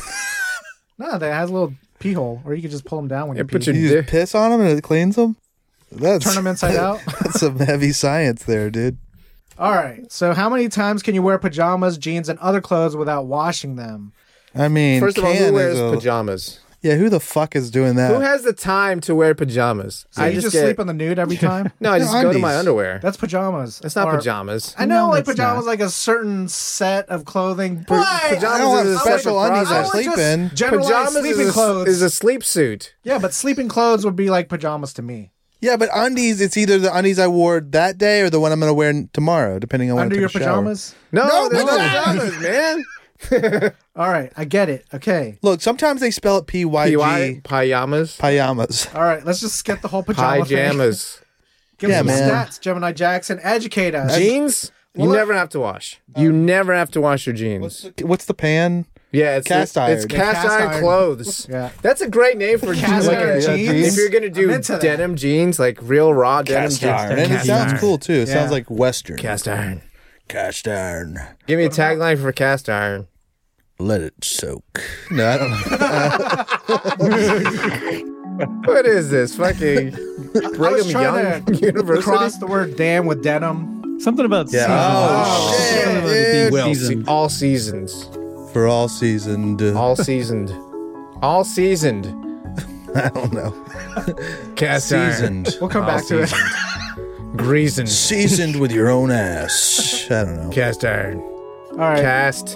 No, that has a little pee hole, or you can just pull them down when Yeah, you put pee. your You just piss on them and it cleans them? That's, Turn them inside out. That's some heavy science there, dude. All right. So how many times can you wear pajamas, jeans, and other clothes without washing them? I mean, First of all, who can wears is a- pajamas? Yeah, who the fuck is doing that? Who has the time to wear pajamas? So you just sleep in the nude every time? No, I just go to my undies. underwear. That's pajamas. That's not Or- pajamas. I know, No, like that's pajamas, not. like a certain set of clothing. But pajamas I don't is have a special separate undies I process. sleep just in. Generalized Pajamas sleeping is clothes. is a sleep suit. Yeah, but sleeping clothes would be like pajamas to me. Yeah, but undies, it's either the undies I wore that day or the one I'm going to wear tomorrow, depending on when Under I your take a shower. pajamas? No, they're no. not pajamas, man. All right, I get it. Okay. Look, sometimes they spell it P-Y-G. Pajamas. Pajamas. All right, let's just skip the whole pajama thing. Pajamas. Give Yeah, us some man. stats, Gemini Jackson. Educate us. Jeans? You Well, never have to wash. You never have to wash your jeans. What's the pan? Yeah, it's Cast It's iron. cast Cast iron iron. clothes. Yeah. That's a great name for Cast like iron a- jeans? If you're gonna I'm do into that. denim jeans, like real raw denim Cast jeans. iron. And it Cast sounds iron. cool, too. It Yeah. sounds like Western. Cast iron. Cast iron. Give me a tagline for cast iron. Let it soak. No, I don't know. What is this? Fucking I was Brigham trying Young to University? cross the word damn with denim. Something about Yeah. seasons. Oh, shit, Something about it dude. being Well, seasoned. all seasons. For all seasoned. All seasoned. All seasoned. I don't know. Cast iron. Seasoned. We'll come back to it. Greasing. Seasoned with your own ass. I don't know. Cast iron. All right. Cast.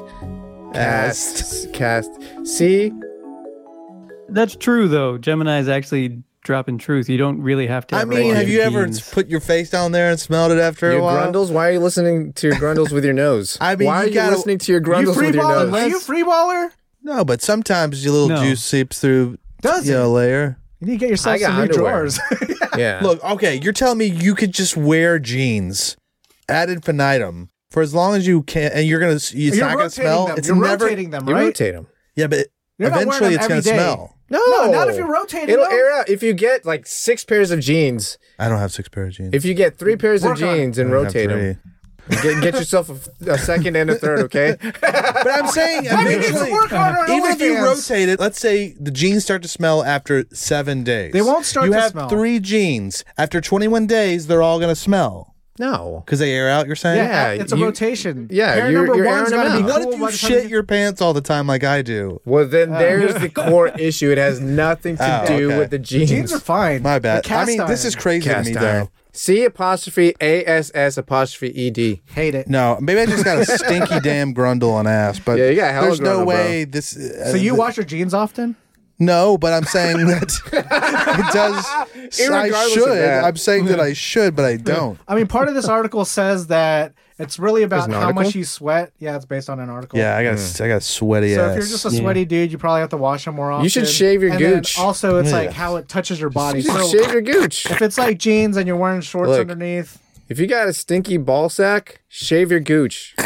Cast. See? That's true, though. Gemini is actually dropping truth. You don't really have to. I have mean, regular have you ever jeans. put your face down there and smelled it after Your a while? grundles? Why are you listening to your grundles with your nose? I mean, why are you you gotta- listening to your You grundles free with your baller? nose? Are you free baller? No, but sometimes your little No. juice seeps through Does a it? layer. You need to get yourself I got some new underwear. drawers. Yeah. Look, okay, you're telling me you could just wear jeans ad infinitum for as long as you can, and you're gonna, it's You're not gonna rotating smell. them. It's You're never, rotating them, you right? rotate them. yeah, but You're not wearing eventually them it's gonna every day. smell. No, not if you're rotating It'll them. air out. If you get like 6 pairs of jeans, I don't have 6 pair of jeans. if you get 3 pairs Work of on it. jeans and I have rotate 3. them, get yourself a second and a third, okay? But I'm saying Why do you get to eventually, work on our even if you OnlyFans? rotate it, let's say the jeans start to smell after 7 days. They won't start You to have smell. 3 jeans. After 21 days, they're all gonna smell No. because they air out. You're saying? Yeah, it's a you- rotation. yeah, Pair you're- number you're one's airing gotta them be out. What cool if by you the time shit your pants all the time like I do? Well, then there's the core issue. It has nothing to Oh, do okay. with the jeans. Jeans are fine. My bad. The cast I mean, this iron. is crazy Cast to me, iron. though. C apostrophe ASS apostrophe ED. Hate it. No, maybe I just got a stinky damn grundle on ass, but Yeah, you got hella there's no grundle, way this. So you wash your jeans often? No, but I'm saying that it does. I Irregardless of should. that. I'm saying that I should, but I don't. I mean, part of this article says that it's really about an how article? much you sweat. Yeah, it's based on an article. Yeah, I got a sweaty So ass. if you're just a sweady dude, you probably have to wash them more often. You should shave your and then gooch. also, it's like Yeah. how it touches your body. You should So shave your gooch. if it's like jeans and you're wearing shorts Look. underneath, If you got a stinky ball sack, shave your gooch.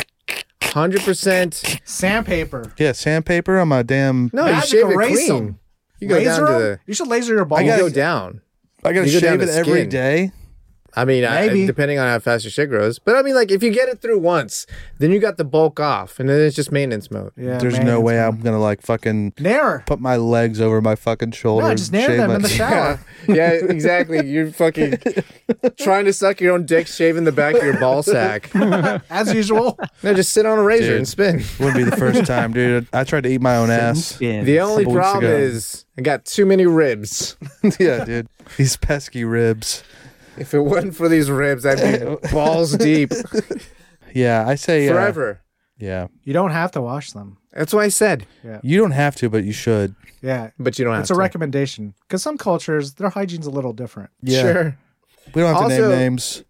100%. sandpaper. Yeah, sandpaper on my damn. No, you Magic shave it erase clean. them. You go Laser down to 'em? the. You should laser your balls. You go down. I gotta You go down shave it to every skin. day. I mean, Maybe. depending on how fast your shit grows. But I mean, like, if you get it through once, then you got the bulk off, and then it's just maintenance mode. Yeah, There's man, no it's way fine. I'm gonna like fucking Nair. put my legs over my fucking shoulder. No, just and nair shave them my- in the shower. Yeah, exactly. You're fucking trying to suck your own dick, shaving the back of your ball sack. As usual. No, just sit on a razor Dude. and spin. Wouldn't be the first time, dude. I tried to eat my own ass. Yeah. The only Couple weeks problem ago. is I got too many ribs. Yeah, dude. These pesky ribs. If it wasn't for these ribs, I'd be balls deep Yeah, I say forever. Yeah, You don't have to wash them. That's what I said. you don't have to, but you should. Yeah. But you don't have It's to. a recommendation. Because some cultures, their hygiene's a little different. Yeah, Sure. we don't have to Also- name names,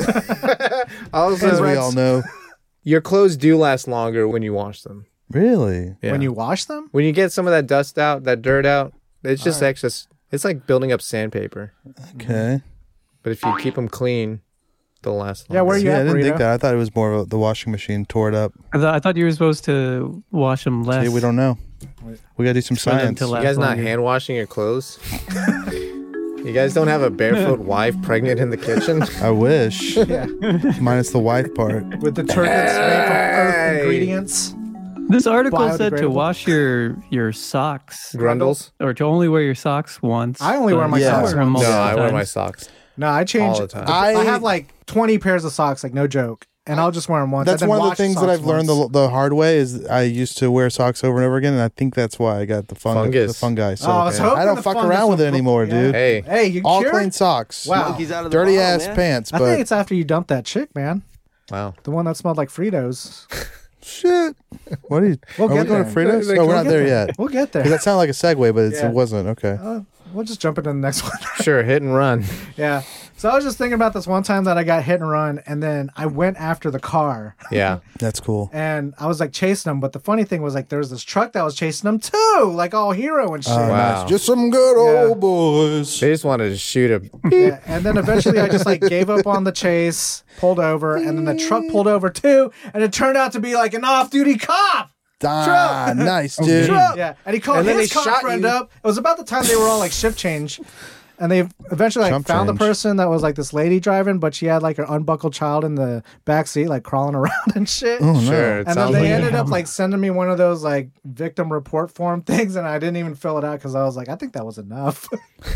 Also, as we all know. your clothes do last longer when you wash them. Really? Yeah. When you wash them? When you get some of that dust out, that dirt out, it's just excess. It's like building up sandpaper. Okay. But if you keep them clean, they'll last longer. Yeah, where you Yeah, I at, didn't think Burrito? that. I thought it was more of the washing machine tore it up. I thought you were supposed to wash them less. See, we don't know. We gotta do some For them science. to You last guys not longer. hand washing your clothes? You guys don't have a barefoot wife pregnant in the kitchen? I wish. Yeah. Minus the wife part. With the turkets made from earth Hey. ingredients. This article said to Biodegradable. wash your socks Grundles? or to only wear your socks once. I only wear my Yeah. socks wear 'em once. No, multiple I wear my times. socks. No, I change. All the time. I have like 20 pairs of socks, like no joke. And I'll just wear them once. That's and then one of the wash things that socks I've learned once. the hard way is I used to wear socks over and over again, and I think that's why I got the Fungus. the fungi. So Oh, I was hoping I don't the fuck fungus around with would it anymore, yeah. dude. Hey, Hey, you All cured? clean socks. Wow. Dirty ass pants, I think but it's after you dumped that chick, man. wow. The one that smelled like Fritos. shit. What are you? We'll are we get going to there. Fritos? We'll Oh, we're get not there yet. We'll get there. 'Cause that sounded like a segue, but Yeah. it wasn't. Okay. We'll just jump into the next one. Sure, hit and run. Yeah. So I was just thinking about this one time that I got hit and run, and then I went after the car, Yeah. That's cool. and I was like chasing them. But the funny thing was, like, there was this truck that was chasing them too, like all hero and shit. Wow. Nice. Just some good Yeah. old boys. They just wanted to shoot him. Yeah, and then eventually I just like gave up on the chase, pulled over, and then the truck pulled over too, and it turned out to be like an off-duty cop. Ah, nice, dude. Yeah, and he called And then his he cop shot friend you. up. It was about the time they were all like shift change, and they eventually like Jump found change. the person that was like this lady driving, but she had like her unbuckled child in the back seat, like crawling around and shit. Oh, no. Sure. It And then sounds they like ended up like sending me one of those like victim report form things, and I didn't even fill it out because I was like, I think that was enough.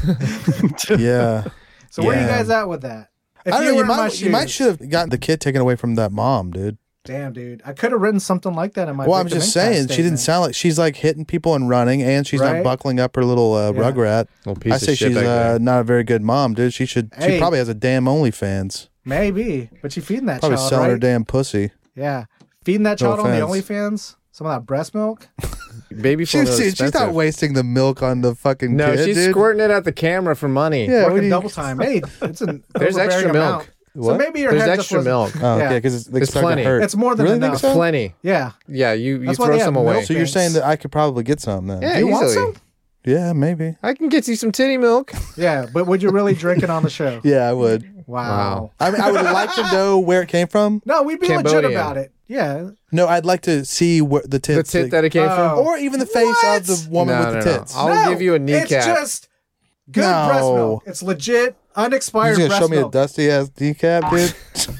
Yeah. So where are you Yeah. guys at with that? If I don't know. were You in my might, you might shoes- should have gotten the kid taken away from that mom, dude. Damn, dude, I could have written something like that in my. Well, I'm victim just impact saying, she didn't statement. sound like she's like hitting people and running, and she's Right? not buckling up her little rugrat. Little piece I of say shit she's back there. not a very good mom, dude. She should. She Hey. probably has a damn OnlyFans. Maybe, but you feeding that Probably child, selling right? her damn pussy. Yeah, feeding that child on the offense. OnlyFans. Some of that breast milk. Baby formula is She's not expensive. wasting the milk on the fucking No, kid, she's dude. squirting it at the camera for money. Yeah, what do Working you- double time. Hey, it's an There's overbearing extra milk. amount. So What? maybe your There's head extra just wasn't- milk. Oh, Yeah. yeah, because they There's start plenty. to hurt. It's more than Really enough. think so? Plenty. Yeah. Yeah, you That's why throw they have some milk. away. So you're saying that I could probably get some then? Yeah, Do you want easily. some? Yeah, maybe. I can get you some titty milk. Yeah, but would you really drink it on the show? Yeah, I would. Wow. I mean, I would like to know where it came from. No, we'd be legit Cambodian. about it. Yeah. No, I'd like to see where the The tits, tit that it came from. Oh. or even the face What? of the woman No, with no, the no. tits. I'll No, give you a kneecap. It's just good No. breast milk. It's legit, You're unexpired just gonna breast show me a milk. dusty ass kneecap, dude?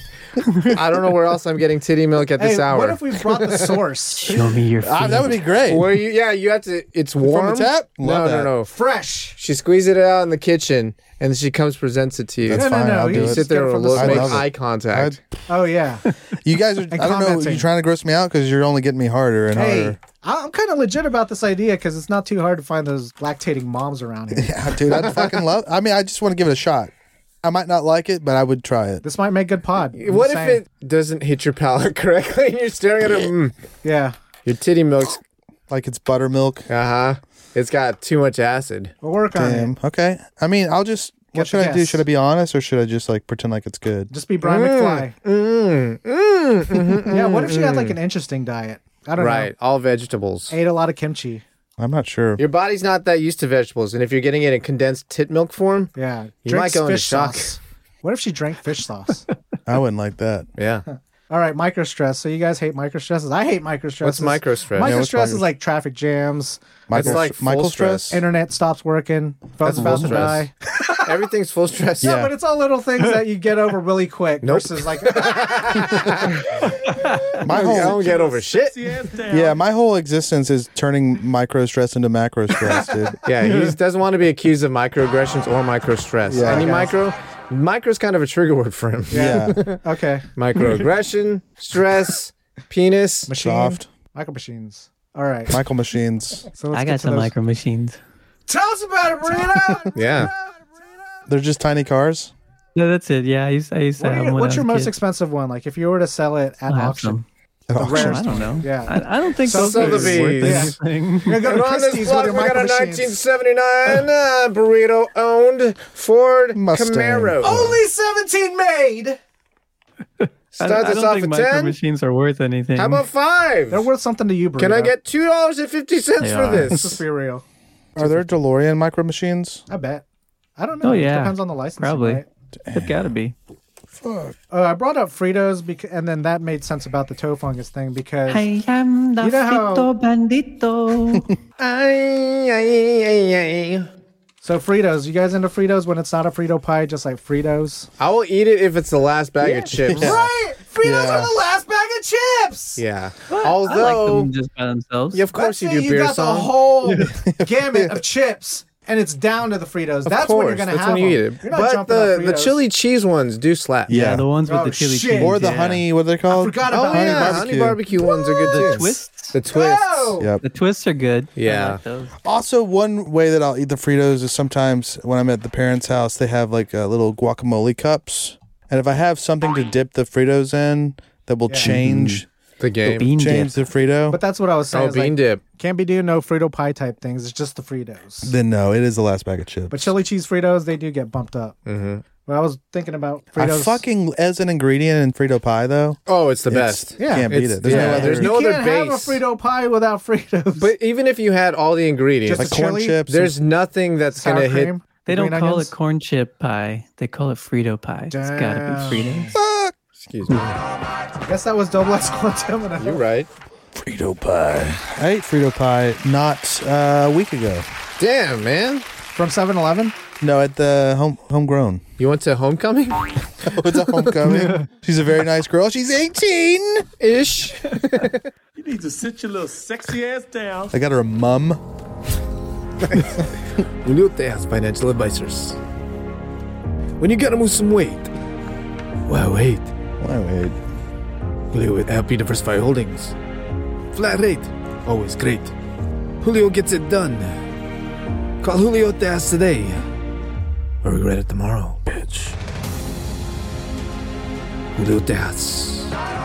I don't know where else I'm getting titty milk at Hey, this hour. what if we brought the source? Show me your feet. That would be great. Where you? Yeah, you have to. It's warm. the tap? No, Love no, that. no. Fresh. She squeezes it out in the kitchen, and then she comes presents it to you. That's No, no, fine. no, I'll you do You it. just sit there get it and from the look, I make love it. eye contact. Oh, yeah. You guys are. I don't know. commenting. You trying to gross me out because you're only getting me harder and Hey, harder. I'm kind of legit about this idea because it's not too hard to find those lactating moms around here. Yeah, dude, I'd fucking love. I mean, I just want to give it a shot. I might not like it, but I would try it. This might make good pod. I'm What just if saying. it doesn't hit your palate correctly and you're staring at it? Yeah, Your titty milk's, Like it's buttermilk. it's got too much acid. we'll work on Damn. it. Okay. I mean, I'll just. Get What should the I do? guess. Should I be honest or should I just like pretend like it's good? Just be Brian McFly. Yeah, what if she had like an interesting diet? I don't Right, all vegetables. know. Ate a lot of kimchi. I'm not sure. Your body's not that used to vegetables, and if you're getting it in condensed tit milk form, Yeah. You Drinks might go into fish shock. sauce. What if she drank fish sauce? I wouldn't like that. yeah. All right, microstress. So you guys hate microstresses? I hate microstresses. What's microstress? Microstress is like traffic jams. It's like Michael full stress. Internet stops working. Phone's That's about full to die. stress. Everything's full stress. No, but it's all little things that you get over really quick. Nope. Versus like, My I whole don't get over shit. yeah, my whole existence is turning micro stress into macro stress, dude. Yeah, he doesn't want to be accused of microaggressions or microstress. Yeah. Any micro's kind of a trigger word for him. Yeah, okay, Microaggression, stress, penis. machine, soft. micro machines. All right, Michael machines. so let's I get got to some those. micro machines. Tell us about it, Burrito. Yeah. They're just tiny cars. No, that's it. Yeah, I used to have them when What's I your was a most kid. expensive one? Like if you were to sell it at I'll have auction, some. At auction. I don't know. Yeah. I don't think So those are worth Sotheby's. anything. you're gonna go And to on Christie's this with block, your we got micro a machines. 1979 burrito-owned Ford Mustang. Camaro. Only 17 made. Starts I us don't off think at micro 10. machines are worth anything. How about 5? They're worth something to you, Burrito. Can I get $2.50 They for are. Let's this? be real. Are there DeLorean micro machines? I bet. I don't know. Oh, yeah. Depends on the license. Probably. Right? They've got to be. I brought up Fritos and then that made sense about the toe fungus thing because I am the You know how- Frito Bandito. so Fritos, you guys into Fritos when it's not a Frito pie, just like Fritos? I will eat it if it's the last bag of chips. Right. Fritos Yeah. are the last bag of chips. Yeah. I like Although, them just by themselves. yeah, of course you Let's say do beer got song. the whole gamut of chips and it's down to the Fritos. That's when you're gonna that's have when you eat them. it. You're not But jumping on the Fritos. chili cheese ones do slap. Yeah, the ones with Oh, the chili shit. cheese. Or the yeah. honey, what are they called? Forgot Oh about yeah, it. honey barbecue ones are good too. Twists? The twists. Whoa! Yep. The twists are good. I Yeah. like those. Also, one way that I'll eat the Fritos is sometimes when I'm at the parents' house, they have like little guacamole cups. And if I have something to dip the Fritos in, that will change The game. Bean change dip. the Frito. But that's what I was saying. Oh, is bean like, dip. can't be doing no Frito pie type things. It's just the Fritos. Then no, it is the last bag of chips. But chili cheese Fritos, they do get bumped up. Mm-hmm. But I was thinking about Fritos. I fucking as an ingredient in Frito pie though. Oh, it's the best. Yeah. Can't beat It's- it. There's yeah, no other. there's no you other can't have a base. Frito pie without Fritos. But even if you had all the ingredients, Just like corn chili, chips. there's nothing that's sour gonna hit. cream, They don't green call onions. it corn chip pie. They call it Frito pie. It's got to be Fritos. Excuse me. I guess that was Double X Quantum. And You're right. Frito pie. I ate Frito pie not a week ago. Damn, man. From 7-Eleven? No, at the homegrown. You went to homecoming? It's a homecoming. She's a very nice girl. She's 18 Ish. You need to sit your little sexy ass down. I got her a mum. Julio Tejas Financial Advisors. When you gotta move some weight. Well, wait. Why wait? Julio with LP Diversify Holdings. Flat rate. Always great. Julio gets it done. Call Julio Tejas today. Or regret it tomorrow, bitch. Julio Tejas.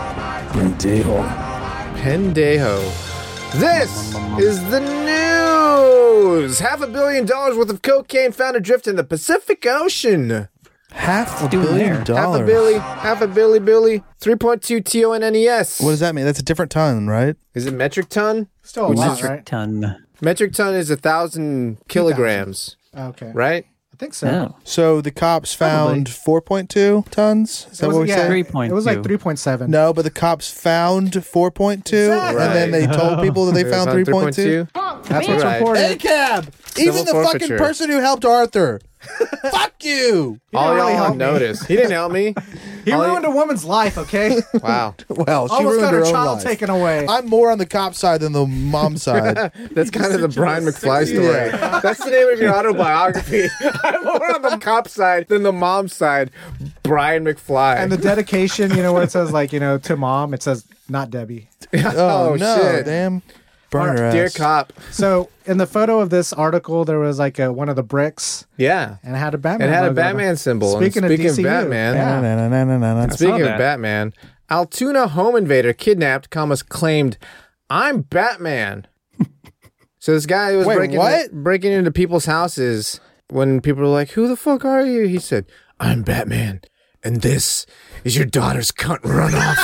Pendejo. This is the news. $500 million worth of cocaine found adrift in the Pacific Ocean. $500 doing million. there? Half a billy. 3.2 TONNES. What does that mean? That's a different ton, right? Is it metric ton? Still a lot, right? Ton. Metric ton is 1,000 kilograms, Okay. right? I think so. Oh. So the cops found 4.2 tons. Is that what we yeah, said? 3.2. It was like 3.7. No, but the cops found 4.2, Exactly. and then they told people that they found 3.2. That's what's Right. reported. Hey, cab! Even the fucking forfeiture. person who helped Arthur. Fuck you! All really y'all help me. noticed. He didn't help me. He ruined a woman's life, okay? Wow. Well, she Almost ruined got her her own child life. taken away. I'm more on the cop side than the mom side. That's kind of the Brian McFly story. That's the name of your autobiography. I'm more on the cop side than the mom side. Brian McFly. And the dedication, you know, where it says, like, you know, to mom, it says, not Debbie. Oh, no, shit. damn. Burn her Dear ass. cop. So in the photo of this article, there was like one of the bricks Yeah. and it had a Batman. It had a logo on it. Batman symbol. Speaking and of speaking of DCU, Batman, yeah. Na-na-na-na-na-na. speaking of that. Batman, Altoona home invader kidnapped, claimed, "I'm Batman." So this guy was Wait, what? breaking into people's houses. When people were like, "Who the fuck are you?" He said, "I'm Batman, and this is your daughter's cunt runoff."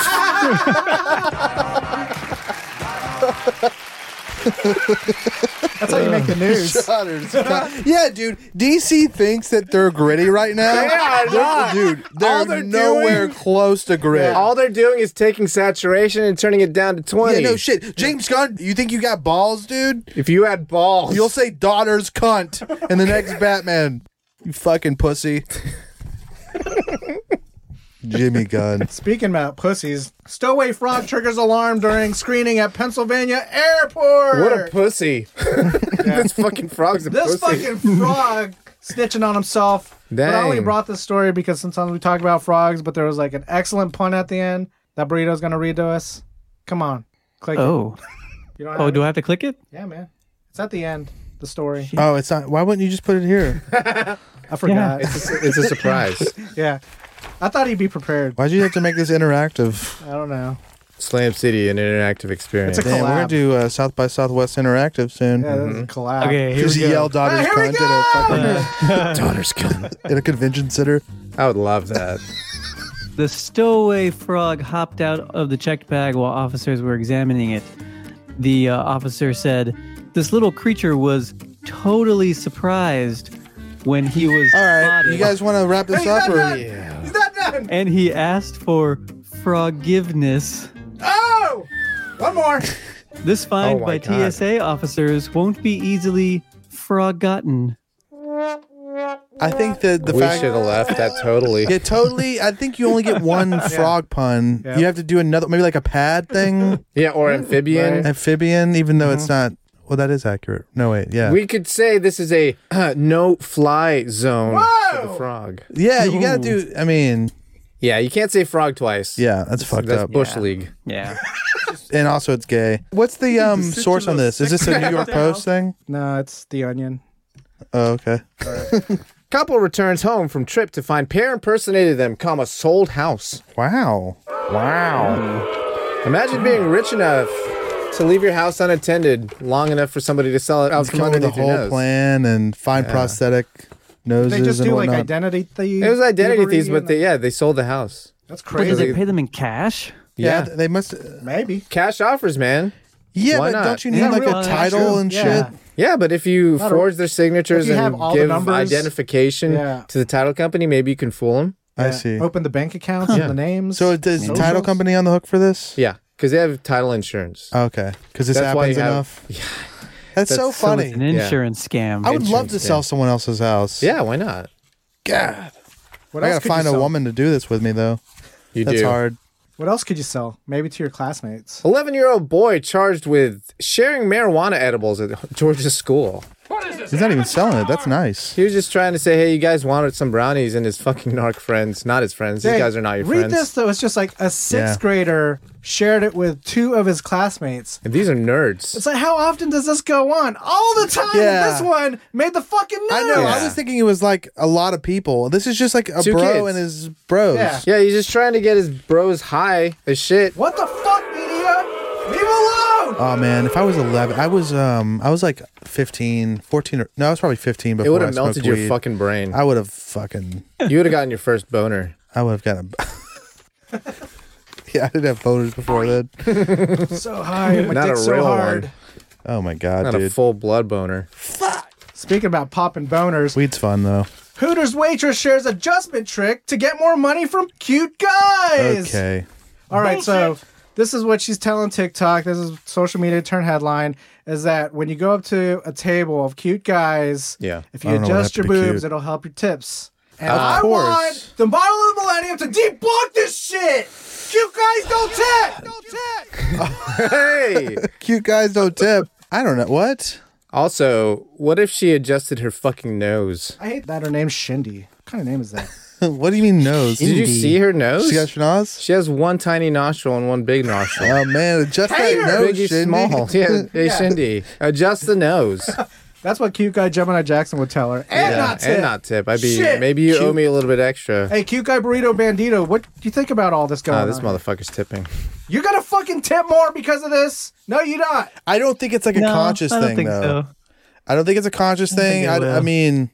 That's how you breaking news. Daughters Cunt. Yeah, dude. DC thinks that they're gritty right now. They are not. Dude, All they're they're nowhere doing- close to grit. All they're doing is taking saturation and turning it down to 20. Yeah, no shit. James Gunn, you think you got balls, dude? If you had balls, You'll say daughter's cunt in the next Batman. You fucking pussy. Jimmy Gunn. Speaking about pussies, Stowaway Frog triggers alarm during screening at Pennsylvania Airport. what a pussy. This fucking frog's a This pussy. fucking frog snitching on himself. But I only Dang. brought this story because sometimes we talk about frogs, but there was like an excellent pun at the end that Burrito's going to read to us. Come on. Click it. Oh. You don't have Oh, it? do I have to click it? Yeah, man. It's at the end, the story. Oh, it's not. Why wouldn't you just put it here? I forgot. It's a surprise. Yeah. I thought he'd be prepared. Why'd you have to make this interactive? I don't know. Slam City, an interactive experience. It's a Damn, we're gonna collab. do South by Southwest Interactive soon. Yeah, this is a collab. Okay, here Just we go. yell daughter's Ah, here we cunt at a, Daughter's gun. at a convention center. I would love that. The stowaway frog hopped out of the checked bag while officers were examining it. The officer said, "This little creature was totally surprised when he was All right, spotted, you guys want to wrap this He's up, not or done. He's not done. and he asked for forgiveness. Oh! One more. This find Oh by my God. TSA officers won't be easily forgotten." I think that the We fact. should have left that totally. Yeah, totally. I think you only get one frog pun. Yeah. You have to do another, maybe like a pad thing, Yeah, or amphibian. amphibian, even though it's not. Well, that is accurate. No, wait, yeah. We could say this is a no-fly zone for the Whoa! frog. Yeah, you gotta do. I mean, Yeah, you can't say frog twice. yeah, that's fucked That's up. Bush League. Yeah. And also, it's gay. What's the source on this? Is this a New York Post thing? No, it's The Onion. Oh, okay. Couple returns home from trip to find pair impersonated them, sold house. Wow. Wow. Imagine being rich enough to leave your house unattended long enough for somebody to sell it out from Come up with the underneath your whole nose. plan and find prosthetic noses They just and do like whatnot. identity thieves. It was identity thievery thieves, but and- they sold the house. That's But did crazy. they pay them in cash? yeah, they must. Maybe. Cash offers, man. Yeah, Why but not? don't you need Yeah, like real a cash, title true. and Yeah. shit? Yeah, but if you Not a- forge their signatures if you have and all the give numbers- identification Yeah. to the title company, maybe you can fool them. I Yeah. see. Open the bank accounts Yeah. and the names. So is the socials. title company on the hook for this? Yeah, because they have title insurance. Okay, because this That's why happens you have- enough. That's so That's- So funny. it's an insurance scam. I would love to Insurance, sell yeah. someone else's house. Yeah, why not? God, What I else gotta could find you a sell? woman to do this with me though. You That's do. hard. What else could you sell? Maybe to your classmates. 11-year-old boy charged with sharing marijuana edibles at Georgia's school. He's not even selling it. That's nice. He was just trying to say, hey, you guys wanted some brownies, and his fucking narc friends, not his friends. These Hey, guys are not your read friends. this though. It's just like a sixth Yeah. grader shared it with two of his classmates. And these are nerds. It's like, how often does this go on? All the time. Yeah. This one made the fucking news. I know. I Yeah. was thinking it was like a lot of people. This is just like a Two bro kids. and his bros. Yeah. Yeah, he's just trying to get his bros high as shit. What the fuck, media? Leave him alone. Oh man, if I was 11, I was like 15, 14 or no, I was probably 15 before It would I have smoked melted your weed. fucking brain. I would have fucking You would have gotten your first boner. I would have gotten Yeah, I didn't have boners before then. So high. My Not dick's a so real hard. one. Oh my god, Not a dude. full blood boner. Speaking about popping boners, Weed's fun though. Hooters waitress shares adjustment trick to get more money from cute guys. Okay. All right, so this is what she's telling TikTok. This is social media turn headline. Is that when you go up to a table of cute guys, Yeah. if I you don't know what adjust your happened to boobs, cute. it'll help your tips. And Of I course. want the bottom of the millennium to debunk this shit. Cute guys don't tip. Don't tip. Hey! Cute guys don't tip. I don't know what. Also, what if she adjusted her fucking nose? I hate that her name's Shindy. What kind of name is that? What do you mean nose? Did you see her nose? She got schnoz? She has one tiny nostril and one big nostril. Oh man, adjust that Hater! nose, Biggie Shindy. small. Yeah, hey, Shindy. Adjust the nose. That's what cute guy Gemini Jackson would tell her. And not tip. And not tip. Shit. Maybe you owe Cute. me a little bit extra. Hey, cute guy Burrito Bandito, what do you think about all this going This on? motherfucker's tipping. You're gonna fucking tip more because of this? No, you're not. I don't think it's like a No, conscious I don't thing think though. so. I don't think it's a conscious thing. think it I will. mean,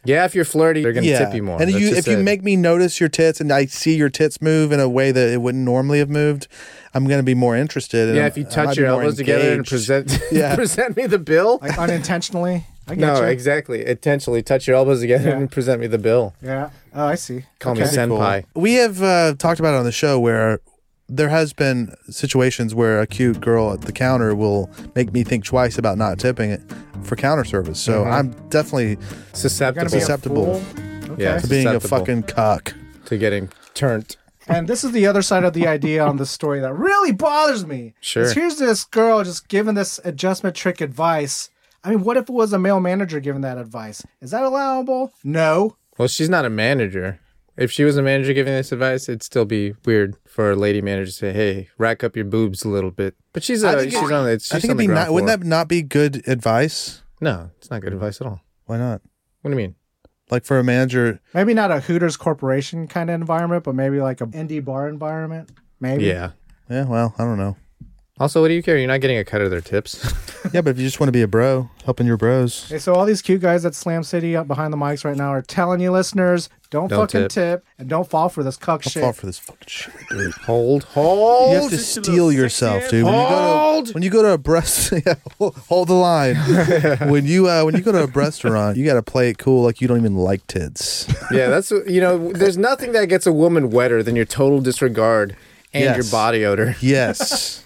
Yeah, if you're flirty, they're going to tip you more. And That's if just you it. make me notice your tits and I see your tits move in a way that it wouldn't normally have moved, I'm going to be more interested. And Yeah, if you touch your elbows together and present present me the bill. Like unintentionally. I get No, you. exactly. Intentionally touch your elbows together and present me the bill. Yeah. Oh, I see. Call me senpai. We have talked about it on the show where there has been situations where a cute girl at the counter will make me think twice about not tipping it for counter service. So I'm definitely Susceptible. susceptible Yeah, to being a susceptible fucking cock. to getting turned. And this is the other side of the idea on the story that really bothers me. Sure. Is here's this girl just giving this adjustment trick advice. I mean, what if it was a male manager giving that advice? Is that allowable? No. Well, she's not a manager. If she was a manager giving this advice, it'd still be weird for a lady manager to say, "Hey, rack up your boobs a little bit." But she's I think she's on the. I think it'd be not, wouldn't that not be good advice? No, it's not good advice at all. Why not? What do you mean? Like for a manager, Maybe not a Hooters Corporation kind of environment, but maybe like a indie bar environment. Maybe. Yeah. yeah, well, I don't know. Also, what do you care? You're not getting a cut of their tips. Yeah, but if you just want to be a bro, helping your bros. Okay, so all these cute guys at Slam City up behind the mics right now are telling you listeners, don't fucking tip and don't fall for this cuck Don't shit. fall for this fucking shit, dude. Hold. You have to steel yourself, dude. When you go to a breast, yeah, hold the line. when you go to a restaurant, you got to play it cool, like you don't even like tits. Yeah, that's there's nothing that gets a woman wetter than your total disregard and Yes. your body odor. Yes.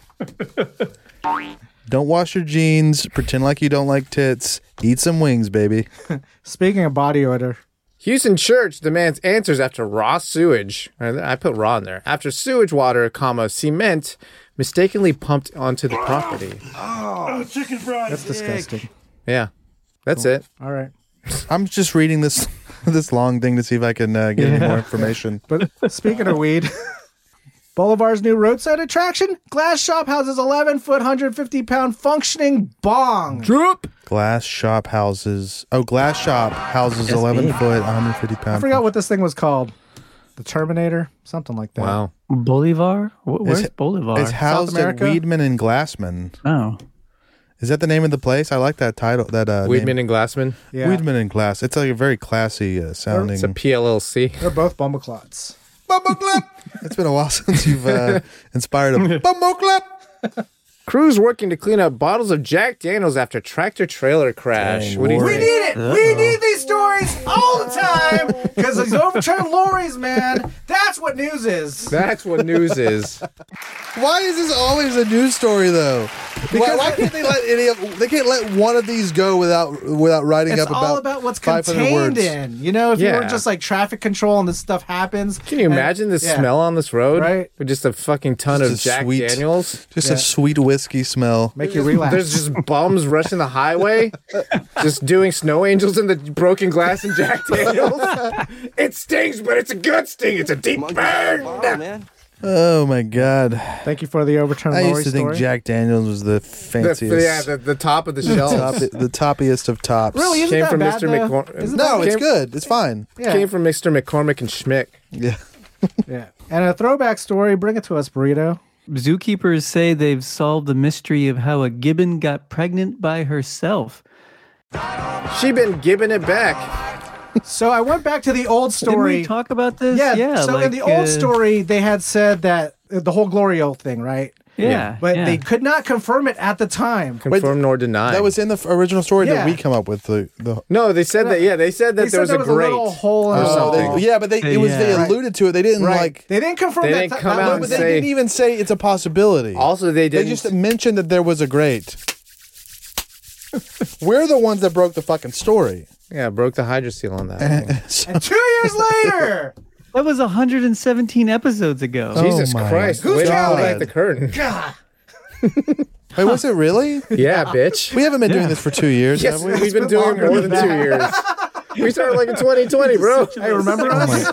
Don't wash your jeans. Pretend like you don't like tits. Eat some wings, baby. Speaking of body odor, Houston Church demands answers after raw sewage. I put raw in there. After sewage water, cement mistakenly pumped onto the property. that's disgusting. Yeah, that's it. All right. I'm just reading this this long thing to see if I can get any more information. But speaking of weed, Boulevard's new roadside attraction, Glass Shop houses 11-foot, 150-pound functioning bong. Glass Shop houses. Oh, Glass Shop houses 11 foot, 150 pounds. I forgot what this thing was called. The Terminator? Something like that. Wow. Bolivar? Where's It's- Bolivar? It's housed at America? Weedman and Glassman. Oh. Is that the name of the place? I like that title. That Weedman name. and Glassman. Yeah. Weedman and Glass. It's like a very classy sounding. It's a PLLC. They're both bumbleclots. It's been a while since you've inspired a bumbo clap. Crews working to clean up bottles of Jack Daniels after tractor trailer crash. Dang, What do you Lord. think? We need it. We need these stories all the time because these overturned lorries, man. That's what news is. That's what news is. Why is this always a news story though? Why can't they let any of? They can't let one of these go without writing It's up all about what's 500 contained words. in. You know, if you were Yeah. just like traffic control and this stuff happens. Can you imagine the smell on this road? Right. With just a fucking ton Just of a Jack sweet- Daniels. Just a sweet whiskey smell. Make you relapse. There's just bums rushing the highway, just doing snow angels in the broken glass and Jack Daniels. It stings, but it's a good sting. It's a deep burn. Oh my god! Thank you for the overturned I lorry used to think story. Jack Daniels was the fanciest, The top of the shelf. the toppiest of tops. Really, isn't Came that from bad, Mr. though? McCor- Isn't No, that- it's good. It's fine. Yeah. Came from Mr. McCormick and Schmick. Yeah. Yeah. And a throwback story. Bring it to us, Burrito. Zookeepers say they've solved the mystery of how a gibbon got pregnant by herself. She been giving it back. So I went back to the old Didn't story. we talk about this? Yeah. So in like, the old story, they had said that the whole Glorio thing, right? Yeah. But yeah. they could not confirm it at the time. Confirm nor deny. That was in the original story Yeah. that we come up with. The No, they said that. Yeah, they said that They there said was a grate. little hole in or the something. wall. yeah, but they Hey, they yeah. alluded to it. They didn't Right. like. They didn't confirm They that. didn't come out and But they say- didn't even say it's a possibility. Also, they They didn't. just mentioned that there was a grate. We're the ones that broke the fucking story. Yeah, broke the hydro seal on that. And 2 years later, That was 117 episodes ago. Jesus my Christ! Who's Way to pull counting? back the curtain. Wait, was it really? Yeah, bitch. We haven't been doing this for 2 years, Yes, have we? we've been doing it more than 2 years. We started like in 2020, bro. hey, remember Oh us? my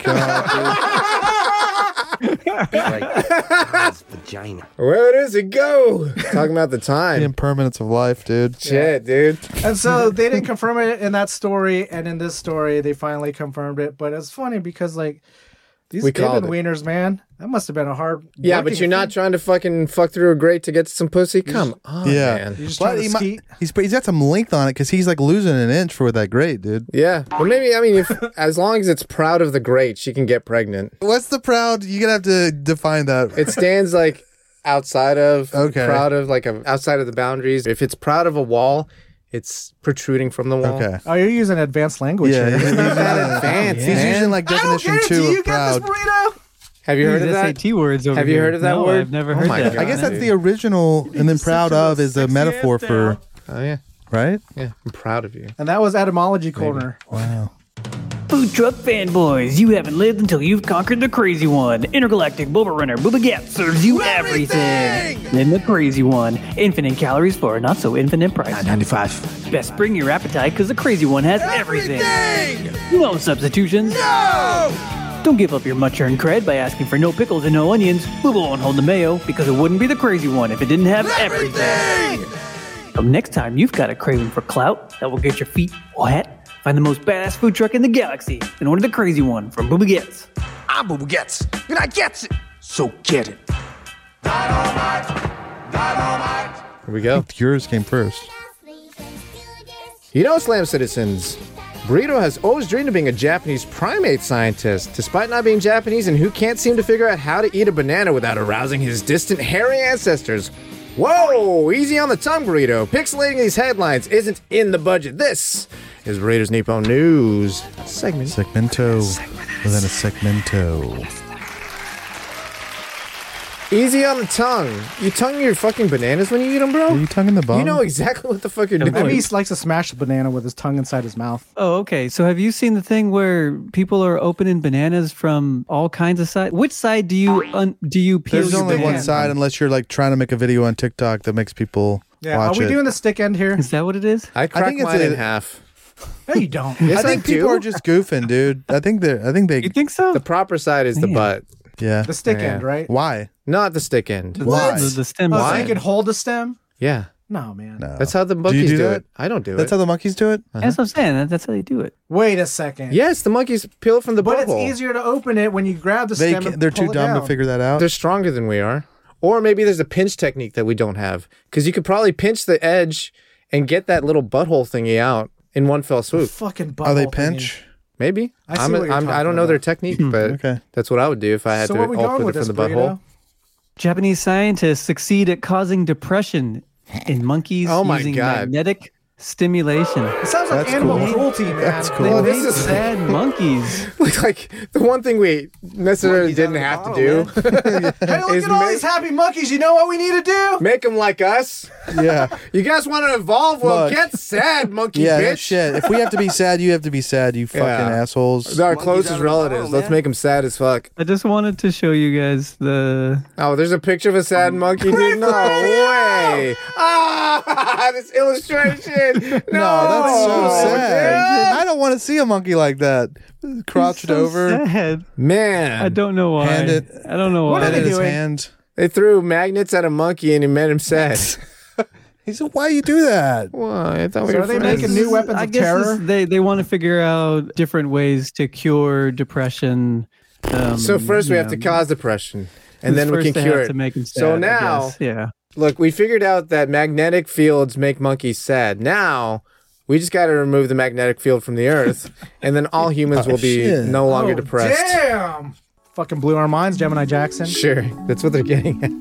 god, Vagina. Where does it go? Talking about the the time. impermanence of life, dude. Shit, dude. And so they didn't confirm it in that story, and in this story, they finally confirmed it. But it's funny because, like, These We called Ibn it. wieners, man. That must have been a hard. Yeah, but working you're not thing. trying to fucking fuck through a grate to get some pussy? Come on, Yeah. man. You're just But trying to he skeet. he's got some length on it because he's like losing an inch for that grate, dude. Yeah. But maybe, I mean, if as long as it's proud of the grate, she can get pregnant. What's the proud? You're gonna have to define that. It stands like outside of, Okay. proud of, like outside of the boundaries. If it's proud of a wall, it's protruding from the wall. Okay. Oh, you're using advanced language Yeah, here. he's Not that advanced. He's using like I don't definition get it. Do 2 you of get proud. this burrito? Have you heard of These that? SAT words over Have you here. heard of that No, word? I've never Oh heard my that. God. I guess that's the original, and then proud of is the metaphor for, Oh, yeah. right? Yeah. I'm proud of you. And that was etymology corner. Wow. Food truck fanboys, you haven't lived until you've conquered the crazy one. Intergalactic Boba Runner Booba Gap serves you everything. Then the crazy one. Infinite calories for a not so infinite price. $9.95. Best bring your appetite because the crazy one has everything. No substitutions. No! Don't give up your much-earned cred by asking for no pickles and no onions. Booba won't hold the mayo because it wouldn't be the crazy one if it didn't have everything. So next time you've got a craving for clout that will get your feet wet, find the most badass food truck in the galaxy and order the crazy one from Booba Gets. I'm Booba Gets, and I gets it. So get it. Here we go. Yours came first. You know, Slam Citizens, Burrito has always dreamed of being a Japanese primate scientist, despite not being Japanese and who can't seem to figure out how to eat a banana without arousing his distant hairy ancestors. Whoa, easy on the tongue, Burrito. Pixelating these headlines isn't in the budget. This is Burrito's Nippon News segment. Segmento. Within a segmento. Easy on the tongue. You tongue your fucking bananas when you eat them, bro? Are you tonguing the bone? You know exactly what the fuck you're Maybe doing. he likes to smash the banana with his tongue inside his mouth. Oh, okay. So have you seen the thing where people are opening bananas from all kinds of sides? Which side do you peel? There's your only one banana side from? unless you're like trying to make a video on TikTok that makes people Yeah, watch are we it. doing the stick end here? Is that what it is? I crack think it's mine in a- half. No, you don't. Yes, I think people are just goofing, dude. I think they You think so? The proper side is the Man. butt, yeah. The stick Yeah. end, right? Why? not the stick end. Why? The stem Oh, so side. you can hold the stem? Yeah. No, man. No. That's how the you monkeys do do, that? it. I don't do That's it. how the monkeys do it? That's what I'm saying. That's how they do it. Wait a second. Yes, the monkeys peel it from the But it's butthole. easier to open it when you grab the stem. and They're pull too it dumb down. to figure that out. They're stronger than we are. Or maybe there's a pinch technique that we don't have. Because you could probably pinch the edge and get that little butthole thingy out in one fell swoop. Fucking Are they butthole thingy. pinch? Maybe. I see what you're I talking don't know their about. technique, but Okay. that's what I would do if I had So to where we going open it with from this the butthole. burrito? Japanese scientists succeed at causing depression in monkeys Oh my using God. magnetic stimulation. It sounds like That's animal cool. cruelty, man. That's cool. They Well, made this is- sad monkeys. Like the one thing we necessarily didn't have to do Hey, look is at all make- these happy monkeys. You know what we need to do? make them like us. Yeah. You guys want to evolve? Well, Look. get sad, monkey Yeah, no bitch. shit. If we have to be sad, you have to be sad, you fucking Yeah. assholes. Our closest relatives. Let's make them sad as fuck. I just wanted to show you guys the. Oh, there's a picture of a sad monkey, dude. No way. Ah, this illustration. No, No, that's so sad. dude. I don't want to see a monkey like that. Crouched So over, sad. Man, I don't know why. Hand it- I don't know What why. are head in they his doing? hand. they threw magnets at a monkey and it made him sad. He said, "Why you do that?" Why? I thought we So were are they friends. making new weapons I of guess terror? they want to figure out different ways to cure depression. So first we have to cause depression, and then we can cure it. To make them sad, So I now- guess. yeah. Look, we figured out that magnetic fields make monkeys sad. Now we just got to remove the magnetic field from the earth, and then all humans will be shit. no longer Oh, depressed. Damn! Fucking blew our minds, Gemini Jackson. Sure, that's what they're getting at.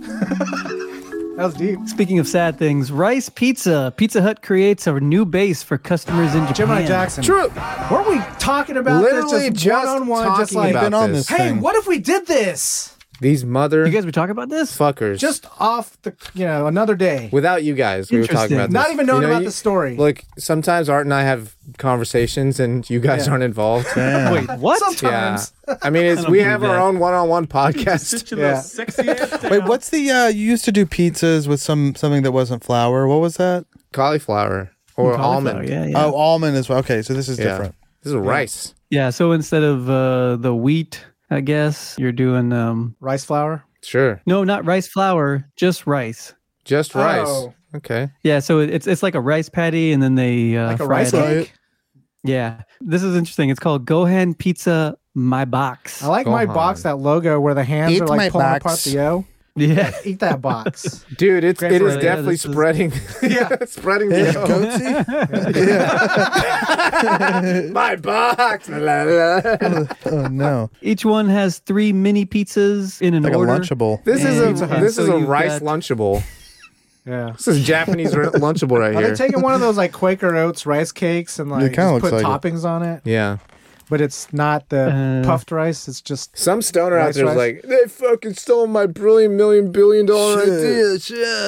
That was deep. Speaking of sad things, Rice Pizza. Pizza Hut creates a new base for customers in Japan. Gemini Jackson. True. Weren't we talking about Literally this just one-on-one, just talking like, about been on this. this hey, thing. what if we did this? These mother You guys were talking about this? fuckers. Just off the, another day. without you guys, we were talking Interesting. about this. Not even knowing You know, about the story. Look, sometimes Art and I have conversations, and you guys Yeah. aren't involved. Wait, what? Yeah, Sometimes. I mean, it's, don't we believe have our that. own one-on-one podcast. Sit your little Yeah. sexy ass down. Wait, what's the? You used to do pizzas with something that wasn't flour. What was that? Cauliflower or Cauliflower, almond. Yeah, yeah. Oh, almond as well. Okay, so this is Yeah. different. This is rice. Yeah, so instead of the wheat, I guess, you're doing Rice flour. Sure, no, not rice flour, just rice. just rice. Oh. Okay. Yeah, so it's like a rice patty and then they Like a fry rice it up. cake? Yeah, this is interesting. It's called Gohan Pizza My Box. I like my Gohan. box, that logo where the hands Eat are my like pulling box. apart the O. Yeah, Eat that box. Dude, it Great is for- yeah, definitely this is- spreading. Yeah. Spreading Hey, the goatee? my box. La, la, la. Oh no. each one has 3 mini pizzas in an Like order. a Lunchable. This is And- a and this so is a you've rice got- lunchable. Yeah. This is Japanese lunchable right Are here. they taking one of those like Quaker Oats rice cakes and like kinda just put looks like toppings on it? Yeah. But it's not the puffed rice. It's just Some stoner out Rice, there is rice? like, they fucking stole my brilliant $1 billion idea.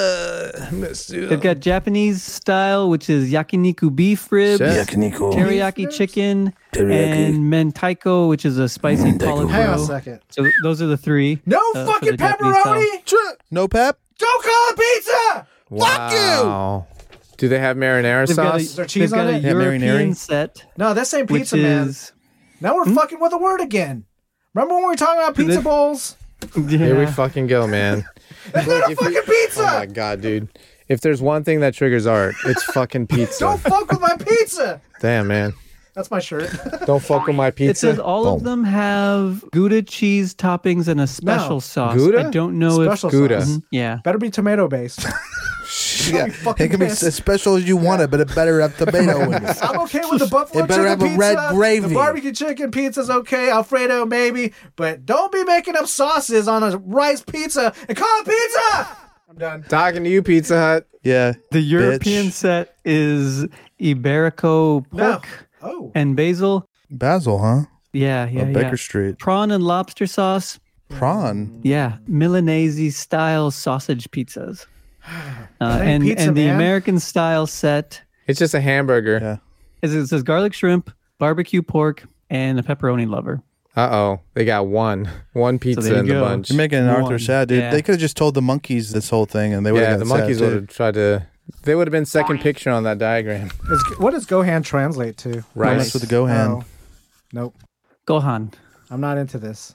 Shit. They've got Japanese style, which is yakiniku beef ribs, Shit. teriyaki chicken, and mentaiko, which is a spicy hang on a cauliflower. second. So those are the 3. No for fucking the Japanese style. pepperoni. No pep? Don't call it pizza. Wow. Do they have marinara They've got sauce? there cheese they've got on a it? Yeah, European marinara. set, No, this ain't which pizza, man. is Now we're fucking with the word again. Remember when we were talking about pizza They- bowls? Here we fucking go, man. It's not a fucking pizza. Oh my god, dude. If there's one thing that triggers art, it's fucking pizza. Don't fuck with my pizza. Damn, man. That's my shirt. Don't fuck with my It pizza. says all of them have Gouda cheese toppings and a special No. sauce. Gouda? I don't know Special if Gouda. sauce. Yeah. Better be tomato based. Yeah. fucking It can be pissed. as special as you want it, but it better have tomato in it. I'm okay with the buffalo It better chicken have a pizza. red gravy. The barbecue chicken pizza's okay. Alfredo maybe, but don't be making up sauces on a rice pizza and call it pizza. I'm done. Talking to you, Pizza Hut. Yeah. The European bitch. set is Iberico No. pork Oh, and basil. Basil, huh? Yeah, yeah, Oh, yeah. Baker Street. Prawn and lobster sauce. Prawn. Yeah, Milanese style sausage pizzas. ain't And pizza, the man. American style set It's just a hamburger. Yeah. it says garlic shrimp, barbecue pork, and a pepperoni lover. Uh-oh. They got one pizza there you in the go. bunch. You're making Arthur One. sad, dude. Yeah. They could have just told the monkeys this whole thing and they would Yeah, have the monkeys would have tried to... They would have been second picture on that diagram. what does Gohan translate to? Right. That's with the Gohan. Oh, nope. Gohan. I'm not into this.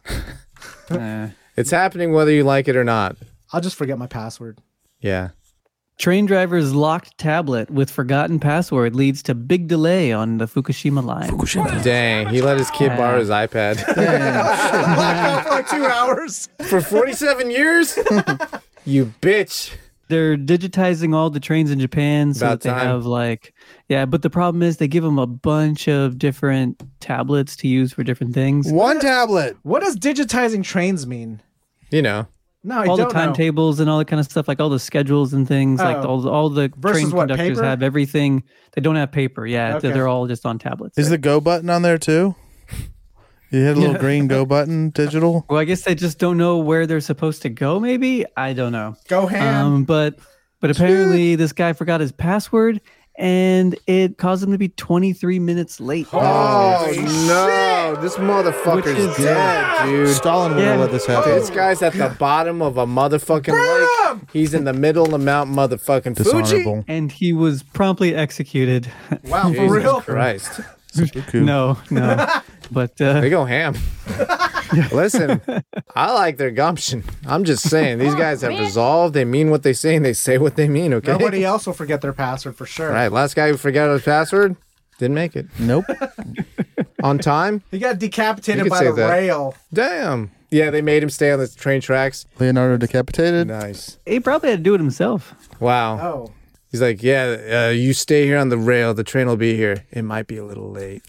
It's happening whether you like it or not. I'll just forget my password. Yeah. Train driver's locked tablet with forgotten password leads to big delay on the Fukushima line. Dang. He let his kid borrow his iPad. Blackout for like 2 hours. For 47 years? You bitch. They're digitizing all the trains in Japan so About that they time. have but the problem is they give them a bunch of different tablets to use for different things. One tablet. What does digitizing trains mean? You know. No, I All the don't know. timetables and all that kind of stuff, like all the schedules and things, like Oh. all the Versus train what, conductors paper? have everything. They don't have paper. Yeah, Okay. they're all just on tablets. Is the go button on there too? You hit a little green go button digital? Well, I guess they just don't know where they're supposed to go. Maybe I don't know. Gohan. But apparently this guy forgot his password, and it caused him to be 23 minutes late. Oh, no. This Which motherfucker's is- dead, dude. Stalin would have Yeah. let this happen. This guy's at the bottom of a motherfucking lake. He's in the middle of the mountain, motherfucking Fuji. Dishonorable. And he was promptly executed. Wow, for Jesus real? Christ. No. But They go ham. Listen, I like their gumption. I'm just saying, these guys have resolved. They mean what they say, and they say what they mean, okay? Nobody else will forget their password for sure. All right, last guy who forgot his password didn't make it. Nope. On time? He got You decapitated could by say the that. rail. Damn. Yeah, they made him stay on the train tracks. Leonardo decapitated. Nice. he probably had to do it himself. Wow. Oh. He's like, yeah, you stay here on the rail. The train will be here. It might be a little late.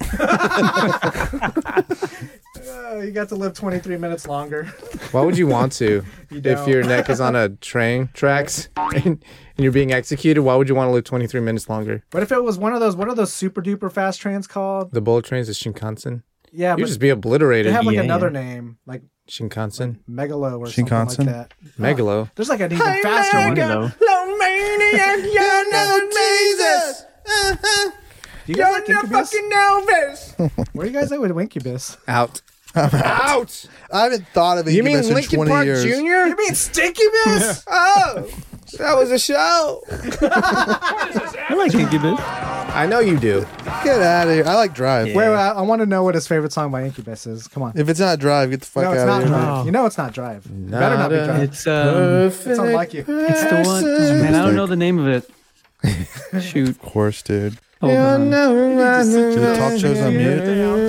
You got to live 23 minutes longer. Why would you want to? If don't. your neck is on a train tracks and you're being executed, why would you want to live 23 minutes longer? What if it was one of those, what are those super duper fast trains called? The bullet trains is Shinkansen. Yeah, You'd but just be they obliterated. have like Yeah. another name, like Shinkansen. Megalo or something Shinkansen? like that. Megalo. There's like an even faster one. Though. Do you guys like Incubus? Where are you guys at with Incubus? Out. Out. I haven't thought of You mean Incubus in Linkin 20 Park years. Jr.? You mean Stinkybus? Oh, that was a show. I like Incubus. I know you do. Get out of here. I like Drive. Wait, I want to know what his favorite song by Incubus is. Come on. If it's not Drive, get the fuck No, it's out not of here. Drive. You know it's not Drive. It better not be Nada. Drive. It's It's unlike you. it's the one. Man, I don't know the name of it. Shoot. Of course, dude. Hold on. Do the talk shows on mute?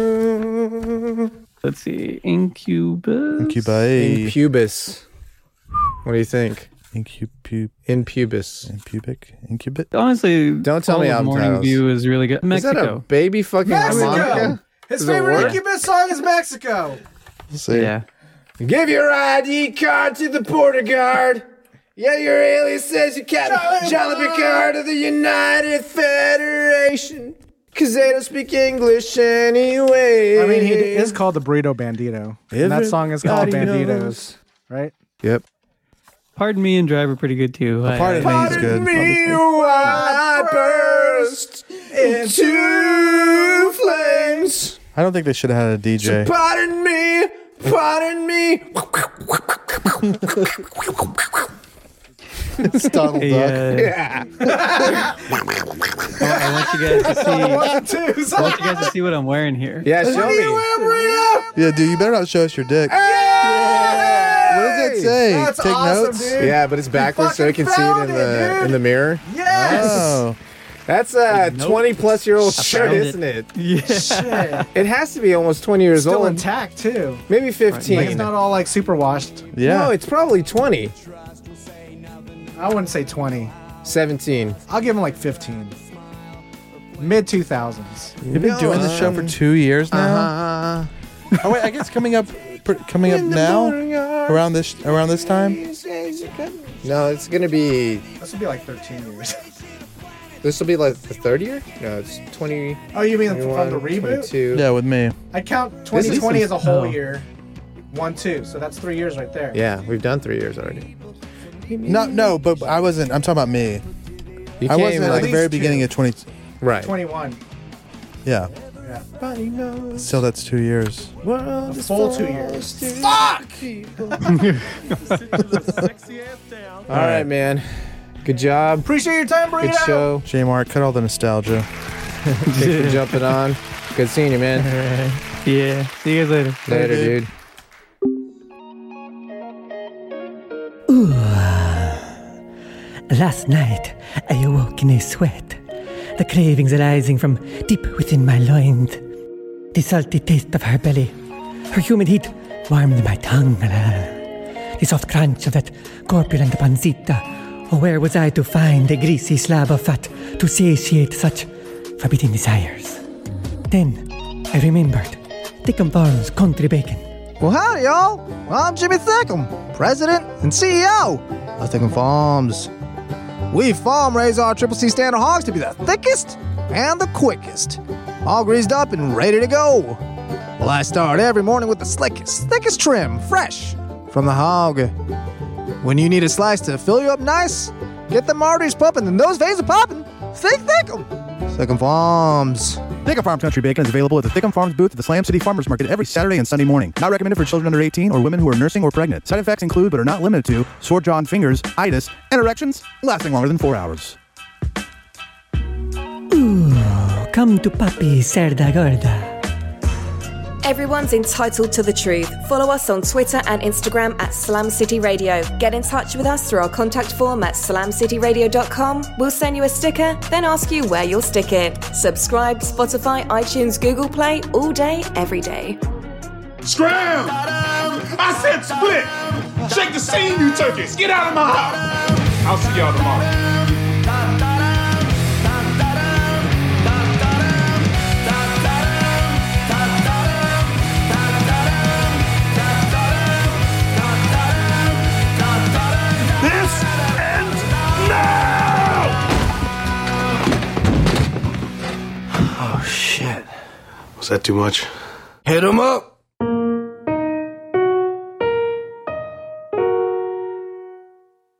Let's see. Incubus. Incubus. What do you think? Incubus. Incubit. Honestly, Don't tell me album Morning titles. View is really good. Is that a Mexico. baby fucking harmonica? His Does it favorite work? Incubus song is Mexico. Let's see. Yeah. Give your ID card to the border guard. Yeah, your alias says you Captain Jolly Picard of the United Federation. Cause they don't speak English anyway. I mean, he is called the Burrito Bandito. And that song is called Everybody Banditos, knows. right? Yep. Pardon Me and Drive are pretty good too. Pardon Me is good. I burst into flames. I don't think they should have had a DJ. Pardon me. It's Donald Duck. Yeah. I want you guys to see. I want you guys to see what I'm wearing here. Yeah, show me. Yeah, dude, you better not show us your dick. What does that say? That's Take awesome, notes? dude. Yeah, but it's backwards so you can see it in the mirror. Yes. Oh. That's a 20-plus-year-old shirt, found it. isn't it? Shit. It has to be almost 20 years Still old. intact too. Maybe 15. Like, it's not all like super washed. Yeah. No, it's probably 20. I wouldn't say 20. 17. I'll give him like 15. Mid 2000s. You've been doing this show for 2 years now. Oh wait, I guess coming up now around this time. No, it's gonna be. This will be like 13 years. This will be like the third year. No, it's 20. Oh, you mean from 21, the reboot? 22. Yeah, with me. I count 2020 as a whole year. 1, 2. So that's 3 years right there. Yeah, we've done 3 years already. No, but I wasn't. I'm talking about me. You I came wasn't at like the very beginning of 20. right. 21. Yeah. Yeah. Still, that's 2 years. A full 2 years. Fuck! All right, man. Good job. Appreciate your time, Burrito. Good show. J-Mark, cut all the nostalgia. Thanks for jumping on. Good seeing you, man. Yeah. See you guys later. Later, dude. Last night, I awoke in a sweat, the cravings arising from deep within my loins. The salty taste of her belly, her humid heat warmed my tongue. The soft crunch of that corpulent pancita. Oh, where was I to find a greasy slab of fat to satiate such forbidden desires? Then I remembered Thickum Farms country bacon. Well, howdy, y'all. I'm Jimmy Thickum, President and CEO of Thickum Farms. We farm raise our Triple C standard hogs to be the thickest and the quickest, all greased up and ready to go. Well, I start every morning with the slickest, thickest trim, fresh from the hog. When you need a slice to fill you up nice, get them arteries pumping and those veins are popping. Think Thickum. Thickum Farms. Thickum Farms Country Bacon is available at the Thickum Farms booth at the Slam City Farmers Market every Saturday and Sunday morning. Not recommended for children under 18 or women who are nursing or pregnant. Side effects include, but are not limited to, sore jaw and fingers, itis, and erections lasting longer than 4 hours. Ooh, come to Papi Cerda Gorda. Everyone's entitled to the truth. Follow us on Twitter and Instagram at Slam City Radio. Get in touch with us through our contact form at slamcityradio.com. We'll send you a sticker, then ask you where you'll stick it. Subscribe, Spotify, iTunes, Google Play, all day, every day. Scram! I said split! Shake the scene, you turkeys! Get out of my house! I'll see y'all tomorrow. This ends now! Oh, shit. Was that too much? Hit him up!